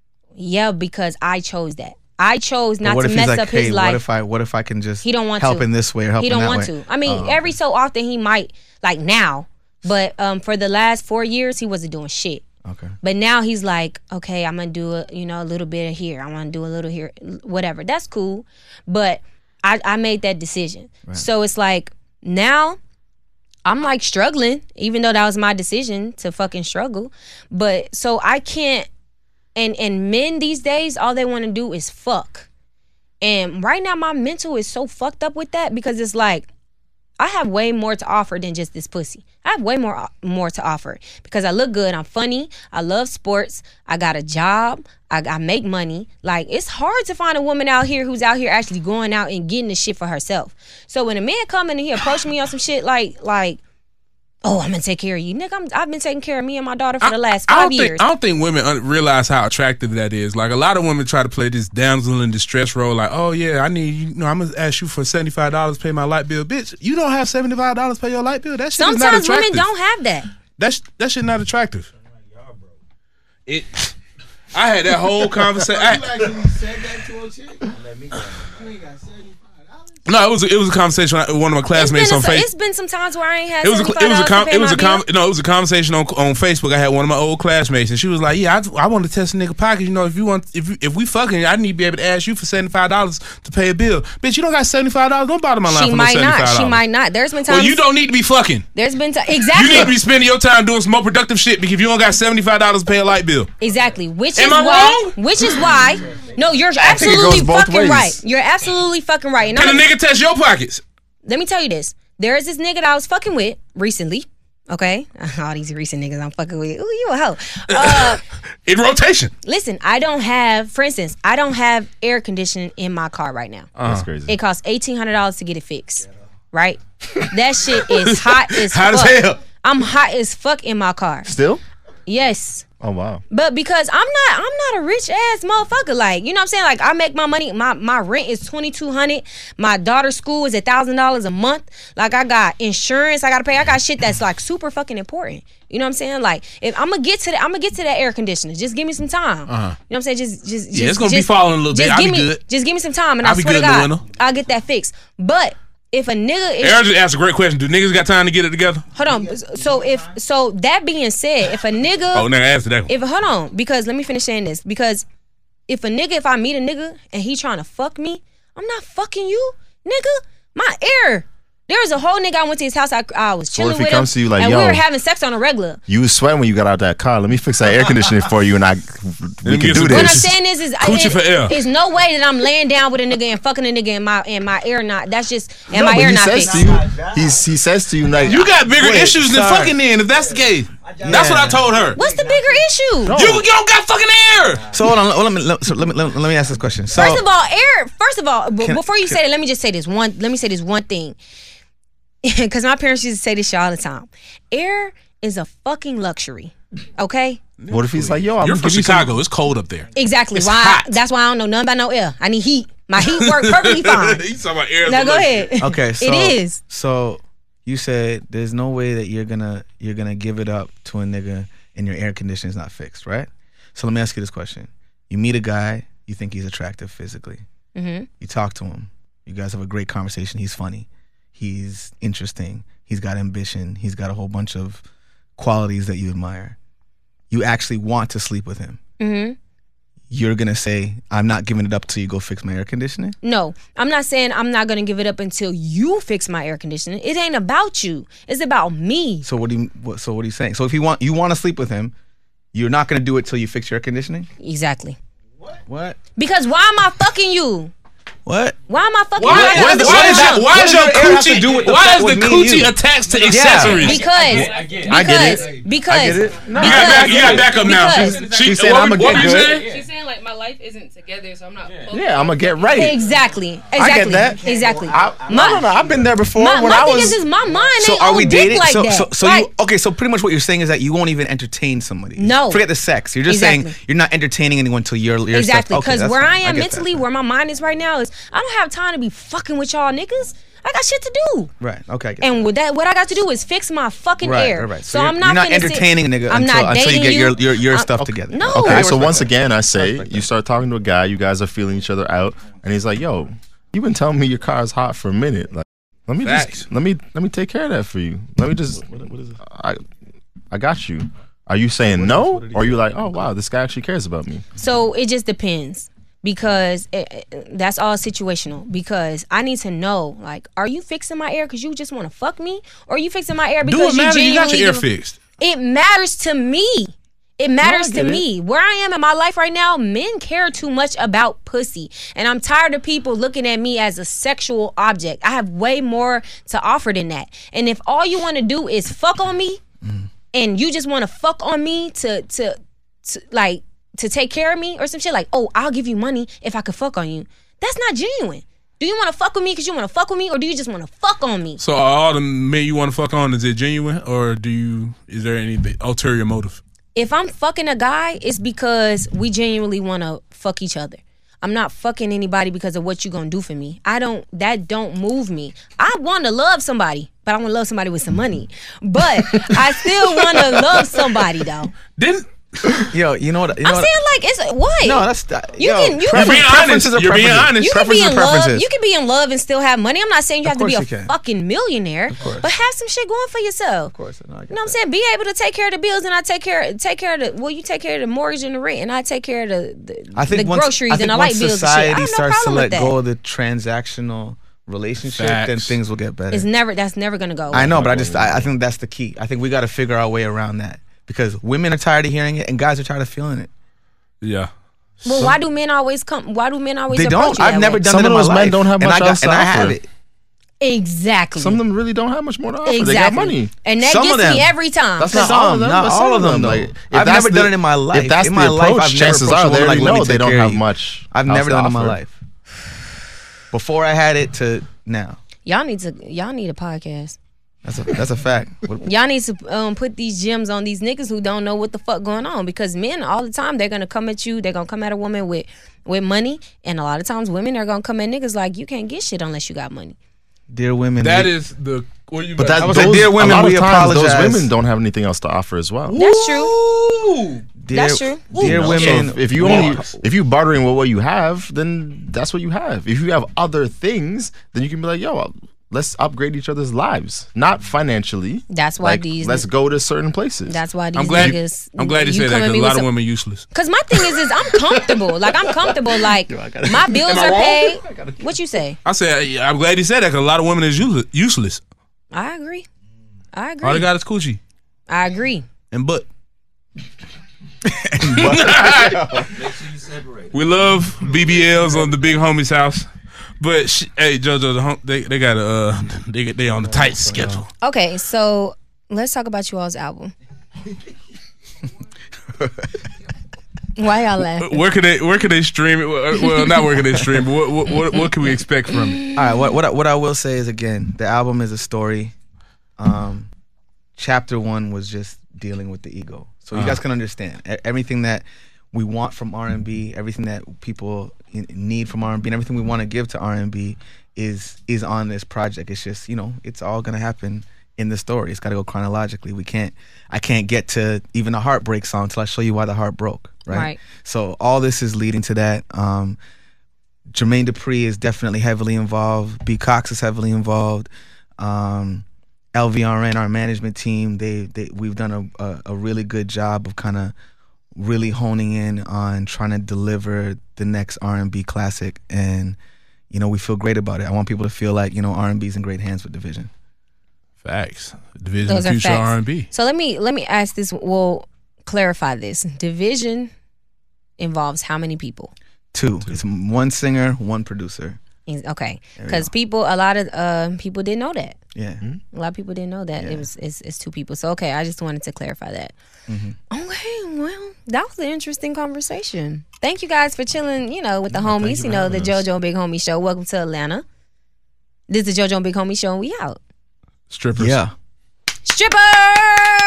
Yeah, because I chose that. I chose not But what to if mess he's like, up hey, his what life. if I what if I can just He don't want help to. in this way or help He in don't that want way? to. I mean, Oh, every so often he might, like now, but um, for the last four years he wasn't doing shit. okay. But now he's like, okay, I'm gonna do a you know a little bit of here. I want to do a little here, whatever. That's cool. But I I made that decision. So it's like now I'm like struggling, even though that was my decision to fucking struggle. But so I can't. And and men these days, all they want to do is fuck. And right now, my mental is so fucked up with that because it's like, I have way more to offer than just this pussy. I have way more more to offer because I look good. I'm funny. I love sports. I got a job. I, I make money. Like, it's hard to find a woman out here who's out here actually going out and getting the shit for herself. So when a man come in and he approach me on some shit like, like, oh, I'm gonna take care of you, nigga. I'm, I've been taking care of me and my daughter for the last I five don't years. Think, I don't think women un- realize how attractive that is. Like a lot of women try to play this damsel in distress role. Like, oh yeah, I need you know, I'm gonna ask you for seventy five dollars to pay my light bill, bitch. You don't have seventy five dollars to pay your light bill. That shit is not Sometimes attractive. women don't have that. That's that shit not attractive. It. I had that whole conversation. I, actually said that to a chick? Let me go. You ain't got seventy-five dollars. no, it was a, it was a conversation with one of my It's classmates been, on a, Facebook. it's been some times where I ain't had It was a, seventy-five it was a dollars com- to pay it was my a com- bill. no, it was a conversation on on Facebook. I had one of my old classmates, and she was like, "Yeah, I, I want to test a nigga pocket. You know, if you want, if you, if we fucking, I need to be able to ask you for seventy five dollars to pay a bill. Bitch, you don't got seventy five dollars. Don't bother my line She for might no seventy five not. dollars. She might not. There's been times. Well, you don't need to be fucking. There's been times. You Exactly. need to be spending your time doing some more productive shit because if you don't got seventy five dollars to pay a light bill. Exactly. Which Am is I why. wrong? Which is why. No, you're think it absolutely goes both fucking ways. right. You're absolutely fucking right. And Can I'm, a nigga test your pockets? let me tell you this. There is this nigga that I was fucking with recently. Okay, all these recent niggas I'm fucking with. Ooh, you a hoe. Uh, In rotation. listen, I don't have. For instance, I don't have air conditioning in my car right now. That's crazy. It costs eighteen hundred dollars to get it fixed. Right? That shit is hot as Hot as fuck. hell. I'm hot as fuck in my car. Still? Yes. Oh wow. But because I'm not I'm not a rich ass motherfucker. Like, you know what I'm saying? Like, I make my money, my, my rent is twenty-two hundred dollars. My daughter's school is one thousand dollars a month. Like, I got insurance I gotta pay. I got shit that's like super fucking important. You know what I'm saying? Like, if I'm gonna get to that, I'm gonna get to that air conditioner. Just give me some time. Uh-huh. You know what I'm saying? Just just Yeah, just, it's gonna be just- falling a little bit. just I'll give be me, good. Just give me some time and I'll I be swear good to in the God, winter. I'll get that fixed. But if a nigga is Aaron just asked a great question. Do niggas got time to get it together? hold on. So if so that being said, if a nigga Oh, nigga answer that one. If hold on, because let me finish saying this. Because if a nigga, if I meet a nigga and he trying to fuck me, I'm not fucking you, nigga. My ear. There was a whole nigga I went to his house. I, I was chilling if he with comes him, to you like, and yo, we were having sex on a regular. You was sweating when you got out that car. Let me fix that air conditioning for you, and I we me can get do some- What I'm this. saying is, is Coochie it, for air. It's no way that I'm laying down with a nigga and fucking a nigga and my and my ear not. That's just and No, my but ear he not says fixed. to you, he's, he says to you like, You got bigger Wait, issues than sorry. fucking then, if that's the case. That's what I told her. What's the bigger issue? No. You, you don't got fucking air. So hold on. Let me let, so let me let, me- let me ask this question. So First of all, air. First of all, b- Can- before you can- say that, let me just say this one. Let me say this one thing, because my parents used to say this shit all the time. Air is a fucking luxury. Okay. what if he's like, yo, I'm You're gonna from give you some- Chicago. It's cold up there. Exactly. It's why? hot. That's why I don't know nothing about no air. I need heat. My heat work perfectly fine. You talking about air? as Now a go luxury. ahead. okay, so it is. So you said there's no way that you're gonna you're gonna give it up to a nigga and your air conditioning is not fixed, right? So let me ask you this question: you meet a guy, you think he's attractive physically, Mm-hmm. you talk to him, you guys have a great conversation. He's funny, he's interesting, he's got ambition, he's got a whole bunch of qualities that you admire. You actually want to sleep with him. Mm-hmm. You're gonna say, "I'm not giving it up till you go fix my air conditioning." No, I'm not saying I'm not gonna give it up until you fix my air conditioning. It ain't about you. It's about me. So what do you? What, so what are you saying? So if you want you want to sleep with him, you're not gonna do it till you fix your air conditioning. Exactly. What? Because why am I fucking you? What? Why am I fucking Why, you? I why, gotta why do is something. your, why What is does your your air have to coochie? do with the Why fact is the with me and coochie you? attached to accessories? Because I get it. I get because it. because I get it. No, You got because- back. You got back up now. because- She, She said, what, "I'ma what get were you good." saying? She's saying like my life isn't together, so I'm not. focused Yeah, I'm gonna on get something. right. exactly exactly I get that. exactly. I, I don't know. I've been there before My, when my I thing was. is, is my mind So ain't are on we dick dating? like so that. so so Like, you okay? So pretty much what you're saying is that you won't even entertain somebody. No. Forget the sex. You're just Exactly. saying you're not entertaining anyone until you're you're exactly Okay, because that's where fine. I am get that. mentally, where my mind is right now is I don't have time to be fucking with y'all niggas. I got shit to do. Right. Okay. I get And with that, what I got to do is fix my fucking Right, air. right, right. So, So I'm you're- not. you're not finna sit- entertaining a nigga I'm until- not until you dating get your- your- your I'm- stuff together. No. Okay. Okay, I so respect once that. again, I say respect that. you start talking to a guy, you guys are feeling each other out, and he's like, "Yo, you've been telling me your car is hot for a minute. Like, let me Facts. just let me let me take care of that for you. Let me just, I, I got you." Are you saying no, or are you like, "Oh wow, this guy actually cares about me"? So it just depends because it, it- that's all situational. Because I need to know, like, are you fixing my air because you just want to fuck me, or are you fixing my air Do because it you matter? You got genuinely your air give- fixed. It matters to me. It matters to get it. me. Where I am in my life right now, men care too much about pussy. And I'm tired of people looking at me as a sexual object. I have way more to offer than that. And if all you want to do is fuck on me, and you just want to fuck on me to, to, to, like, to take care of me or some shit, like, oh, I'll give you money if I could fuck on you. That's not genuine. Do you want to fuck with me because you want to fuck with me, or do you just want to fuck on me? So are all the men you want to fuck on, is it genuine, or do you? Is there any ulterior motive? If I'm fucking a guy, it's because we genuinely want to fuck each other. I'm not fucking anybody because of what you gonna do for me. I don't. That don't move me. I want to love somebody, but I want to love somebody with some money. But I still want to love somebody though. Didn't Yo, you know what? You know I'm what? saying like it's what? No, that's that. You yo, can- you can- You're being honest. preferences are You're being preferences. honest. You can be Preferences in are love. preferences. You can be in love and still have money. I'm not saying you have to be a course you can. fucking millionaire, course. but have some shit going for yourself. Of course, no, I get You know what I'm that. saying? Be able to take care of the bills, and I take care take care of the well, you take care of the mortgage and the rent, and I take care of the the, I think the once, groceries I think and the once light bills and shit. I society have no starts to problem let with that. go of the transactional relationship, Facts. then things will get better. It's never that's never gonna go. I away. know, but I just I, I think that's the key. I think we got to figure our way around that because women are tired of hearing it and guys are tired of feeling it. Yeah. Well, why do men always come? Why do men always They approach don't. you I've that never way? done Some it of in my those men life. don't have and much I got, else to and I have offer. it. Exactly. Some of them really don't have much more to offer. exactly. They got money. and that Some gets of them. me every time. That's Some, not all of them. not but all some of them, though. Like, if I've that's never the- done it in my life. If that's in the my life, approach, I've never chances approached a are they woman already like, let me know they take don't care of have you. much. I've else never to done it in my offer. life. Before I had it to now. y'all need to. Y'all need a podcast. That's a that's a fact. What- Y'all need to um, put these gems on these niggas who don't know what the fuck going on, because men all the time they're gonna come at you. They're gonna come at a woman with with money, and a lot of times women are gonna come at niggas like you can't get shit unless you got money. Dear women, That we- is the. What you But about- that, I was those, like, dear women, a lot we of times apologize. those women don't have anything else to offer as well. That's true. Ooh. dear, that's true. Dear So women, if, if you only if you bartering with what you have, then that's what you have. If you have other things, then you can be like, yo, let's upgrade each other's lives, not financially. That's why Like, these. let's go to certain places. That's why these I'm glad. niggas. I'm glad you said that come at because me a with lot of some- women useless. Cause my thing is, is I'm comfortable. Like I'm comfortable. Like my bills are paid. What you say? I said yeah, I'm glad you said that because a lot of women is useless. useless. I agree. I All they agree. got is coochie I agree. and butt. Make sure you separate. We love B B Ls on the big homie's house, but sh- hey, JoJo, the hom- they they got a uh, they they on the tight schedule. Okay, so let's talk about you all's album. Why y'all laughing? Where can they where can they stream it? Well, well, not where can they stream, but what what what, what can we expect from it? all right. What what I, what I will say is again, the album is a story. Um, chapter one was just dealing with the ego, so you guys can understand E- everything that we want from R and B, everything that people in- need from R and B, and everything we want to give to R and B is is on this project. It's just, you know, it's all gonna happen in the story. It's got to go chronologically. We can't. I can't get to even a heartbreak song until I show you why the heart broke. Right. Right. So all this is leading to that. Um, Jermaine Dupri is definitely heavily involved. B Cox is heavily involved. Um, L V R N, our management team, they, they we've done a, a, a really good job of kind of really honing in on trying to deliver the next R and B classic, and you know, we feel great about it. I want people to feel like, you know, R and B's in great hands with Division. Facts. Division Those of are Future facts. R and B. So let me let me ask this. Well, clarify this. Division involves how many people? Two. It's one singer, one producer. Is- Okay, we because go. people, a lot of uh, people didn't know that. Yeah. A lot of people didn't know that Yeah. it was it's, it's two people. So okay, I just wanted to clarify that. Mhm. Okay, well, that was an interesting conversation. Thank you guys for chilling. You know, with the Yeah, thank homies. you You for know, the having us. JoJo and Big Homie Show. Welcome to Atlanta. This is the JoJo and Big Homie Show, and we out. Strippers. Yeah. Strippers.